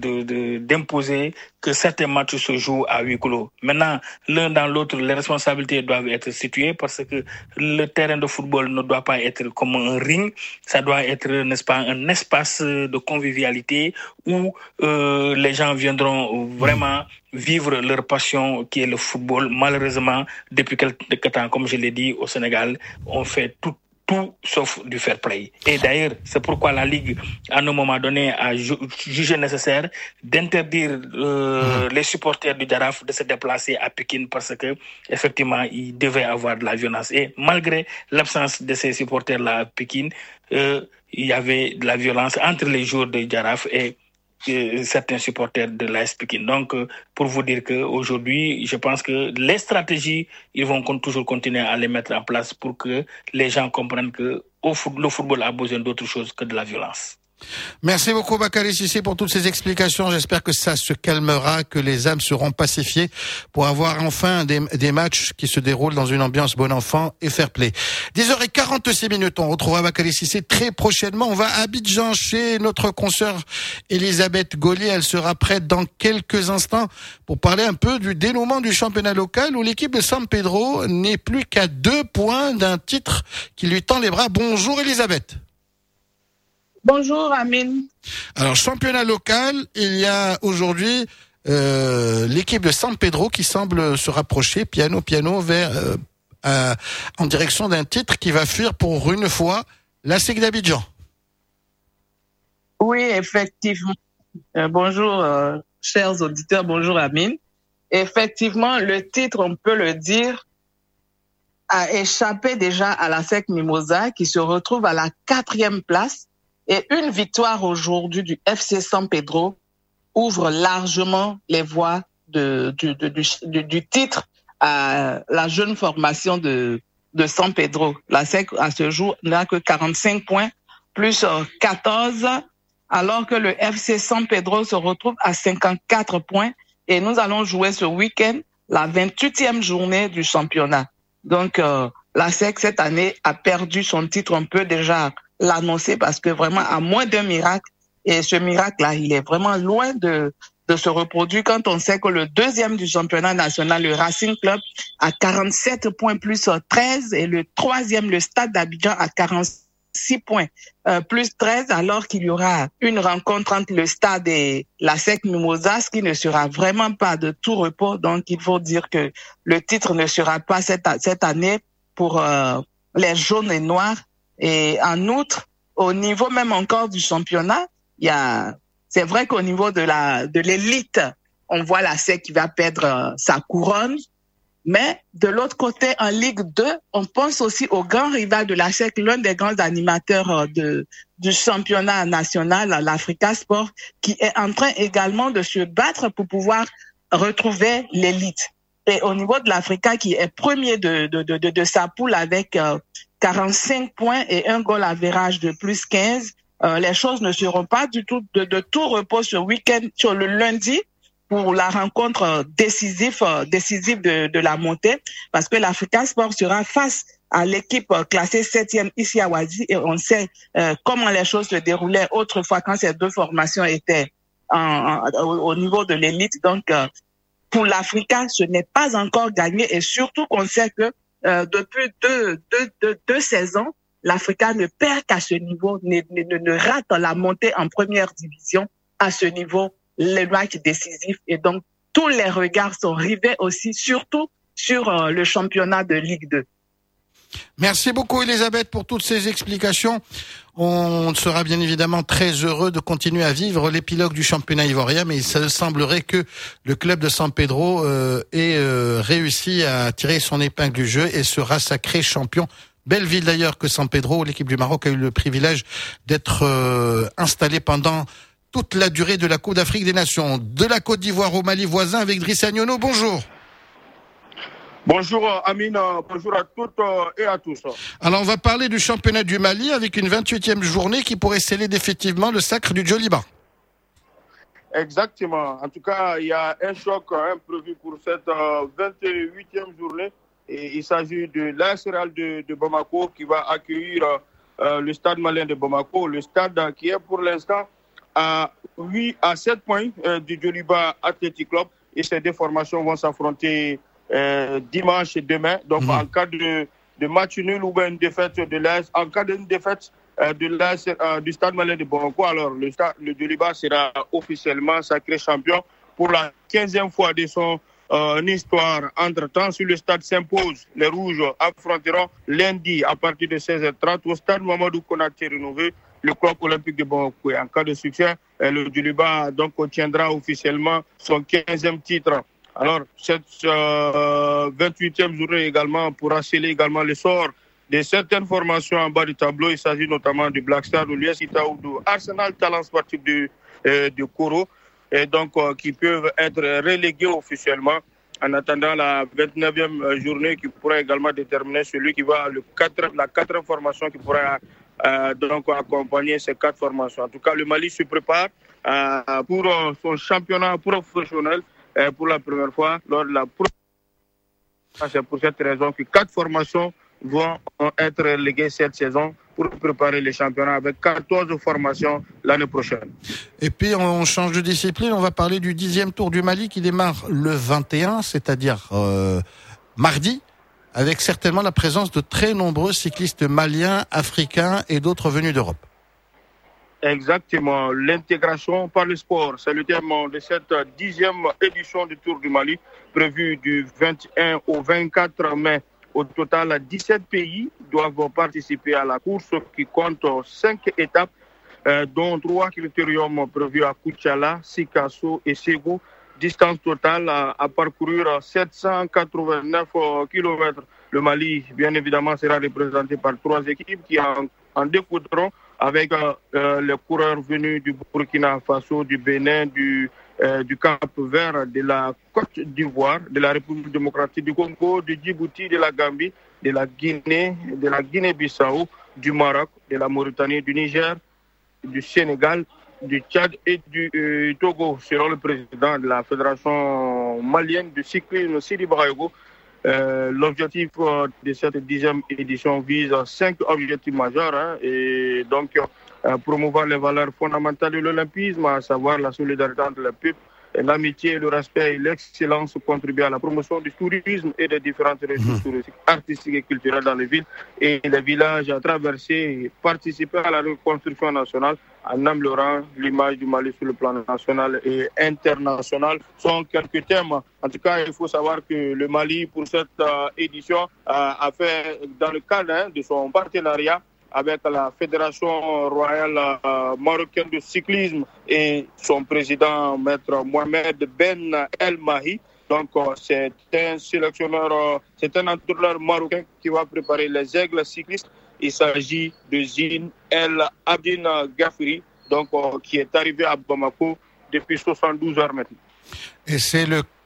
d'imposer que certains matchs se jouent à huis clos. Maintenant, l'un dans l'autre, les responsabilités doivent être situées parce que le terrain de football ne doit pas être comme un ring, ça doit être, n'est-ce pas, un espace de convivialité où les gens viendront vraiment vivre leur passion qui est le football. Malheureusement, depuis quelques temps, comme je l'ai dit, au Sénégal, on fait tout sauf du fair play. Et d'ailleurs, c'est pourquoi la Ligue, à un moment donné, a jugé nécessaire d'interdire les supporters du Jaraaf de se déplacer à Pékin parce que, effectivement, il devait avoir de la violence. Et malgré l'absence de ces supporters-là à Pékin, il y avait de la violence entre les joueurs de Jaraaf et certains supporters de l'AS Pékin. Donc, pour vous dire qu'aujourd'hui, je pense que les stratégies, ils vont toujours continuer à les mettre en place pour que les gens comprennent que le football a besoin d'autre chose que de la violence. Merci beaucoup Bakary Cissé pour toutes ces explications. J'espère que ça se calmera, que les âmes seront pacifiées pour avoir enfin des matchs qui se déroulent dans une ambiance bon enfant et fair play. 10h46, on retrouvera Bakary Cissé très prochainement. On va à Abidjan chez notre consoeur Elisabeth Gaulier. Elle sera prête dans quelques instants pour parler un peu du dénouement du championnat local où l'équipe de San Pedro n'est plus qu'à 2 points d'un titre qui lui tend les bras. Bonjour Elisabeth. Bonjour Amine. Alors, championnat local, il y a aujourd'hui l'équipe de San Pedro qui semble se rapprocher piano vers en direction d'un titre qui va fuir pour une fois la SEC d'Abidjan. Oui, effectivement. Bonjour chers auditeurs, bonjour Amine. Effectivement, le titre, on peut le dire, a échappé déjà à la SEC Mimosa qui se retrouve à la 4e place. Et une victoire aujourd'hui du FC San Pedro ouvre largement les voies du titre à la jeune formation de San Pedro. La SEC, à ce jour, n'a que 45 points, plus 14, alors que le FC San Pedro se retrouve à 54 points. Et nous allons jouer ce week-end la 28e journée du championnat. Donc, la SEC, cette année, a perdu son titre un peu déjà l'annoncer parce que vraiment, à moins d'un miracle, et ce miracle-là, il est vraiment loin de se reproduire quand on sait que le 2e du championnat national, le Racing Club, a 47 points plus 13 et le 3e, le Stade d'Abidjan, a 46 points plus 13 alors qu'il y aura une rencontre entre le Stade et la SEC Mimosa, ce qui ne sera vraiment pas de tout repos. Donc, il faut dire que le titre ne sera pas cette année pour les jaunes et noirs. Et en outre, au niveau même encore du championnat, c'est vrai qu'au niveau de l'élite, on voit la SEC qui va perdre sa couronne. Mais de l'autre côté, en Ligue 2, on pense aussi au grand rival de la SEC, l'un des grands animateurs du championnat national, l'Africa Sport, qui est en train également de se battre pour pouvoir retrouver l'élite. Et au niveau de l'Africa, qui est premier de sa poule avec 45 points et un goal average de plus 15, les choses ne seront pas du tout de tout repos ce week-end, sur le lundi, pour la rencontre décisive de la montée, parce que l'Africa Sport sera face à l'équipe classée 7e ici à Ouadzi, et on sait comment les choses se déroulaient autrefois quand ces deux formations étaient au niveau de l'élite. Donc, pour l'Africa, ce n'est pas encore gagné, et surtout qu'on sait que depuis deux saisons, l'Africa ne perd qu'à ce niveau, ne rate la montée en première division à ce niveau, les matchs décisifs. Et donc, tous les regards sont rivés aussi, surtout sur le championnat de Ligue 2. Merci beaucoup Elisabeth pour toutes ces explications. On sera bien évidemment très heureux de continuer à vivre l'épilogue du championnat ivoirien, mais il semblerait que le club de San Pedro ait réussi à tirer son épingle du jeu et sera sacré champion. Belle ville d'ailleurs que San Pedro. L'équipe du Maroc a eu le privilège d'être installée pendant toute la durée de la Coupe d'Afrique des Nations. De la Côte d'Ivoire au Mali voisin avec Drissa Niono, bonjour. Bonjour Amine, bonjour à toutes et à tous. Alors on va parler du championnat du Mali avec une 28e journée qui pourrait sceller définitivement le sacre du Djoliba. Exactement. En tout cas, il y a un choc prévu pour cette 28e journée. Et il s'agit de l'AS Real de Bamako qui va accueillir le stade malien de Bamako, le stade qui est pour l'instant à 7 points du Djoliba Athletic Club. Et ces deux formations vont s'affronter dimanche et demain. Donc en cas de match nul ou bien une défaite de l'AS, en cas d'une défaite de l'AS du stade malien de Bamako, alors le Djoliba sera officiellement sacré champion pour la 15e fois de son histoire. Entre-temps, si le stade s'impose, les Rouges affronteront lundi à partir de 16h30 au stade Mamadou Konaté rénové le club olympique de Bamako. En cas de succès, le Djoliba donc obtiendra officiellement son 15e titre. Alors, cette 28e journée également pourra sceller également le sort de certaines formations en bas du tableau. Il s'agit notamment du Black Star, de l'US Itaou, du Arsenal Talent Sportif de Koro, et donc qui peuvent être relégués officiellement en attendant la 29e journée qui pourra également déterminer celui qui va la 4e formation qui pourra donc accompagner ces 4 formations. En tout cas, le Mali se prépare pour son championnat professionnel pour la première fois lors de la C'est pour cette raison que 4 formations vont être reléguées cette saison pour préparer les championnats avec 14 formations l'année prochaine. Et puis on change de discipline, on va parler du 10e Tour du Mali qui démarre le 21, c'est-à-dire mardi, avec certainement la présence de très nombreux cyclistes maliens, africains et d'autres venus d'Europe. Exactement, l'intégration par le sport, c'est le thème de cette 10e édition du Tour du Mali, prévue du 21 au 24 mai. Au total, 17 pays doivent participer à la course qui compte 5 étapes, dont 3 critériums prévus à Koutchala, Sikasso et Ségou. Distance totale à parcourir 789 km. Le Mali, bien évidemment, sera représenté par 3 équipes qui en découdront avec les coureurs venus du Burkina Faso, du Bénin, du Cap-Vert, de la Côte d'Ivoire, de la République démocratique du Congo, du Djibouti, de la Gambie, de la Guinée-Bissau, du Maroc, de la Mauritanie, du Niger, du Sénégal, du Tchad et du Togo, selon le président de la Fédération malienne de cyclisme, Sidi Barayogo. L'objectif de cette 10e édition vise 5 objectifs majeurs et donc promouvoir les valeurs fondamentales de l'olympisme, à savoir la solidarité entre les peuples, l'amitié, le respect et l'excellence, contribuer à la promotion du tourisme et des différentes ressources touristiques, artistiques et culturelles dans les villes et les villages à traverser et participer à la reconstruction nationale en améliorant l'image du Mali sur le plan national et international. Sont quelques thèmes. En tout cas, il faut savoir que le Mali, pour cette édition, a fait, dans le cadre de son partenariat avec la Fédération royale marocaine de cyclisme et son président, maître Mohamed Ben El Mahi. Donc, c'est un sélectionneur, c'est un entraîneur marocain qui va préparer les aigles cyclistes. Il s'agit de Zine El Abdin Gafiri, donc, qui est arrivé à Bamako depuis 72 heures maintenant. Et c'est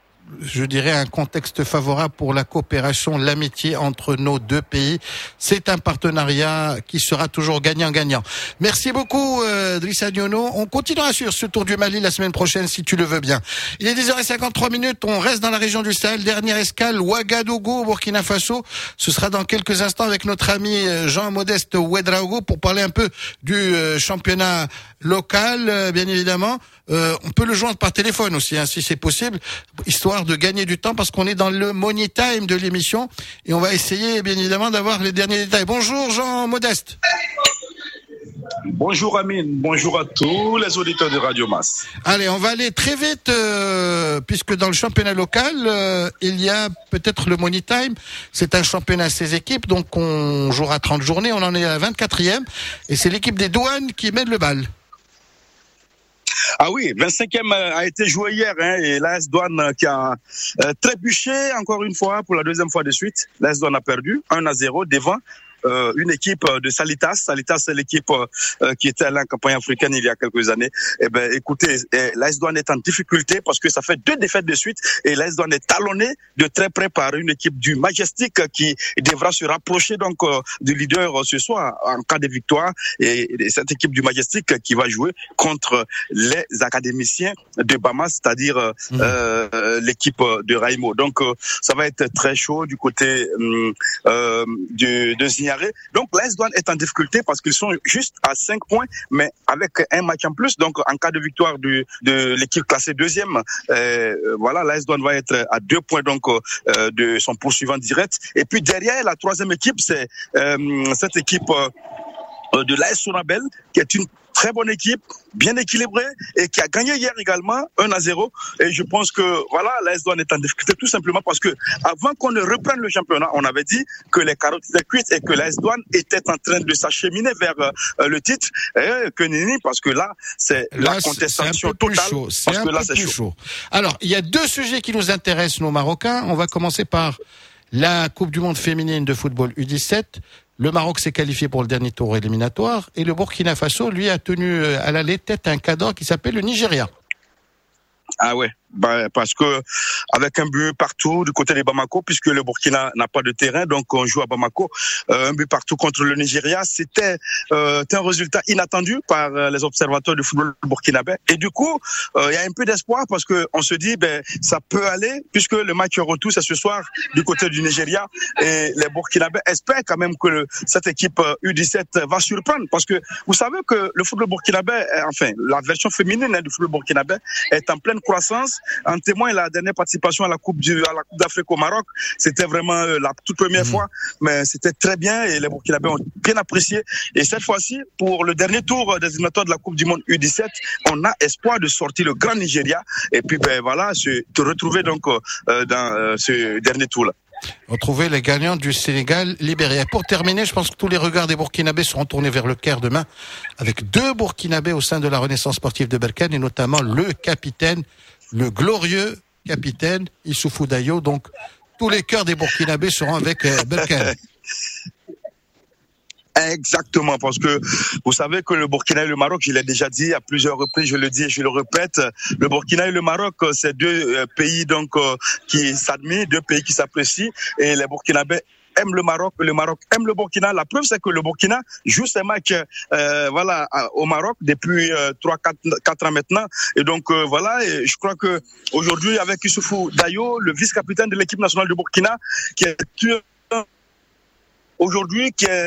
je dirais, un contexte favorable pour la coopération, l'amitié entre nos deux pays. C'est un partenariat qui sera toujours gagnant-gagnant. Merci beaucoup, Drissa Niono. On continuera sur ce Tour du Mali la semaine prochaine, si tu le veux bien. Il est 10h53, on reste dans la région du Sahel. Dernière escale, Ouagadougou, au Burkina Faso. Ce sera dans quelques instants avec notre ami Jean-Modeste Ouedraogo pour parler un peu du championnat local, bien évidemment. On peut le joindre par téléphone aussi, si c'est possible, histoire de gagner du temps parce qu'on est dans le money time de l'émission et on va essayer bien évidemment d'avoir les derniers détails. Bonjour Jean Modeste. Bonjour Amine, bonjour à tous les auditeurs de Radio Mars. Allez, on va aller très vite, puisque dans le championnat local, il y a peut-être le Money Time. C'est un championnat à 16 équipes, donc on jouera 30 journées, on en est à la 24e, et c'est l'équipe des Douanes qui mène le bal. Ah oui, 25e a été joué hier, et l'AS Douane qui a trébuché encore une fois pour la deuxième fois de suite. L'AS Douane a perdu 1-0 devant une équipe de Salitas. Salitas, c'est l'équipe qui était à la campagne africaine il y a quelques années. Eh ben, écoutez, l'AS Douane est en difficulté parce que ça fait 2 défaites de suite et l'AS Douane est talonné de très près par une équipe du Majestic qui devra se rapprocher donc du leader ce soir en cas de victoire. Et cette équipe du Majestic qui va jouer contre les académiciens de Bama, c'est-à-dire l'équipe de Raimo. Donc ça va être très chaud du côté de Zignaré. Donc l'AS Douane est en difficulté parce qu'ils sont juste à 5 points, mais avec un match en plus. Donc en cas de victoire de l'équipe classée deuxième, voilà, l'AS Douane va être à 2 points donc de son poursuivant direct. Et puis derrière, la troisième équipe, c'est cette équipe de l'AS Sonabel, qui est une très bonne équipe, bien équilibrée et qui a gagné hier également 1-0. Et je pense que voilà, l'AS Douane est en difficulté tout simplement parce que avant qu'on ne reprenne le championnat, on avait dit que les carottes étaient cuites et que l'AS Douane était en train de s'acheminer vers le titre. Et que nini, parce que là, c'est la contestation totale. C'est un peu plus chaud. Alors, il y a 2 sujets qui nous intéressent, nos Marocains. On va commencer par la Coupe du Monde féminine de football U17. Le Maroc s'est qualifié pour le dernier tour éliminatoire et le Burkina Faso, lui, a tenu à l'aller tête un cadre qui s'appelle le Nigeria. Ah ouais, parce que avec un but partout du côté de Bamako, puisque le Burkina n'a pas de terrain, donc on joue à Bamako, un but partout contre le Nigeria, c'était un résultat inattendu par les observateurs du football burkinabé. Et du coup, il y a un peu d'espoir parce que on se dit, ça peut aller, puisque le match retour c'est ce soir du côté du Nigeria, et les Burkinabés espèrent quand même que cette équipe U17 va surprendre, parce que vous savez que le football burkinabé, enfin la version féminine du football burkinabé est en pleine croissance. En témoigne la dernière participation à la Coupe d'Afrique au Maroc. C'était vraiment la toute première fois, mais c'était très bien et les Burkinabés ont bien apprécié. Et cette fois-ci, pour le dernier tour des éliminatoires de la Coupe du Monde U17, on a espoir de sortir le grand Nigeria et puis voilà, te retrouver donc dans ce dernier tour-là. Retrouver les gagnants du Sénégal libéré. Pour terminer, je pense que tous les regards des Burkinabés seront tournés vers le Caire demain, avec 2 Burkinabés au sein de la Renaissance sportive de Berkane, et notamment le capitaine, le glorieux capitaine Issoufou Dayo. Donc, tous les cœurs des Burkinabés seront avec Berkane. Exactement, parce que vous savez que le Burkina et le Maroc, je l'ai déjà dit à plusieurs reprises, je le dis et je le répète, le Burkina et le Maroc, c'est 2 pays donc qui s'admirent, 2 pays qui s'apprécient, et les Burkinabés aiment le Maroc aime le Burkina. La preuve, c'est que le Burkina joue ses matchs voilà, au Maroc depuis 3-4 ans maintenant. Et donc voilà, et je crois que aujourd'hui, avec Issoufou Dayo, le vice-capitaine de l'équipe nationale du Burkina, qui est aujourd'hui, qui est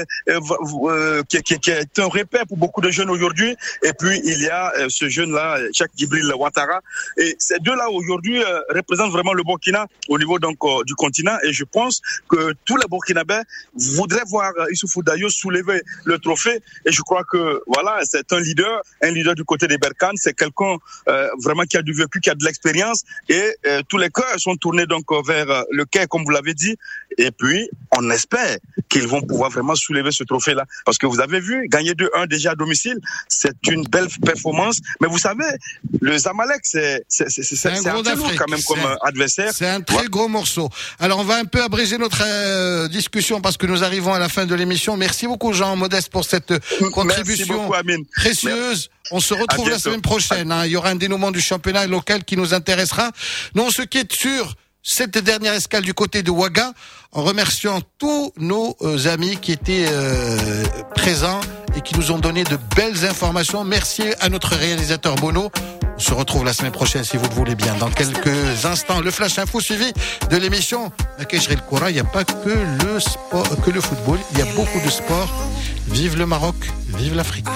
un repère pour beaucoup de jeunes aujourd'hui. Et puis, il y a ce jeune-là, Cheikh Djibril Ouattara. Et ces 2-là, aujourd'hui, représentent vraiment le Burkina au niveau donc du continent. Et je pense que tous les Burkinabés voudraient voir Issoufou Dayo soulever le trophée. Et je crois que, voilà, c'est un leader du côté des Berkane. C'est quelqu'un vraiment qui a du vécu, qui a de l'expérience. Et tous les cœurs sont tournés donc vers le Caire, comme vous l'avez dit. Et puis, on espère qu'ils vont pouvoir vraiment soulever ce trophée-là. Parce que vous avez vu, gagner 2-1 déjà à domicile, c'est une belle performance. Mais vous savez, le Zamalek, c'est un gros lourd quand même comme adversaire. C'est un très gros morceau. Alors, on va un peu abréger notre discussion parce que nous arrivons à la fin de l'émission. Merci beaucoup, Jean Modeste, pour cette contribution précieuse. On se retrouve la semaine prochaine. Il y aura un dénouement du championnat local qui nous intéressera. Nous, on se quitte sur cette dernière escale du côté de Ouaga, en remerciant tous nos amis qui étaient présents et qui nous ont donné de belles informations. Merci à notre réalisateur Bono. On se retrouve la semaine prochaine si vous le voulez bien. Dans quelques instants, le Flash Info suivi de l'émission Nakejri El-Koura. Il n'y a pas que le sport, que le football. Il y a beaucoup de sport. Vive le Maroc, vive l'Afrique.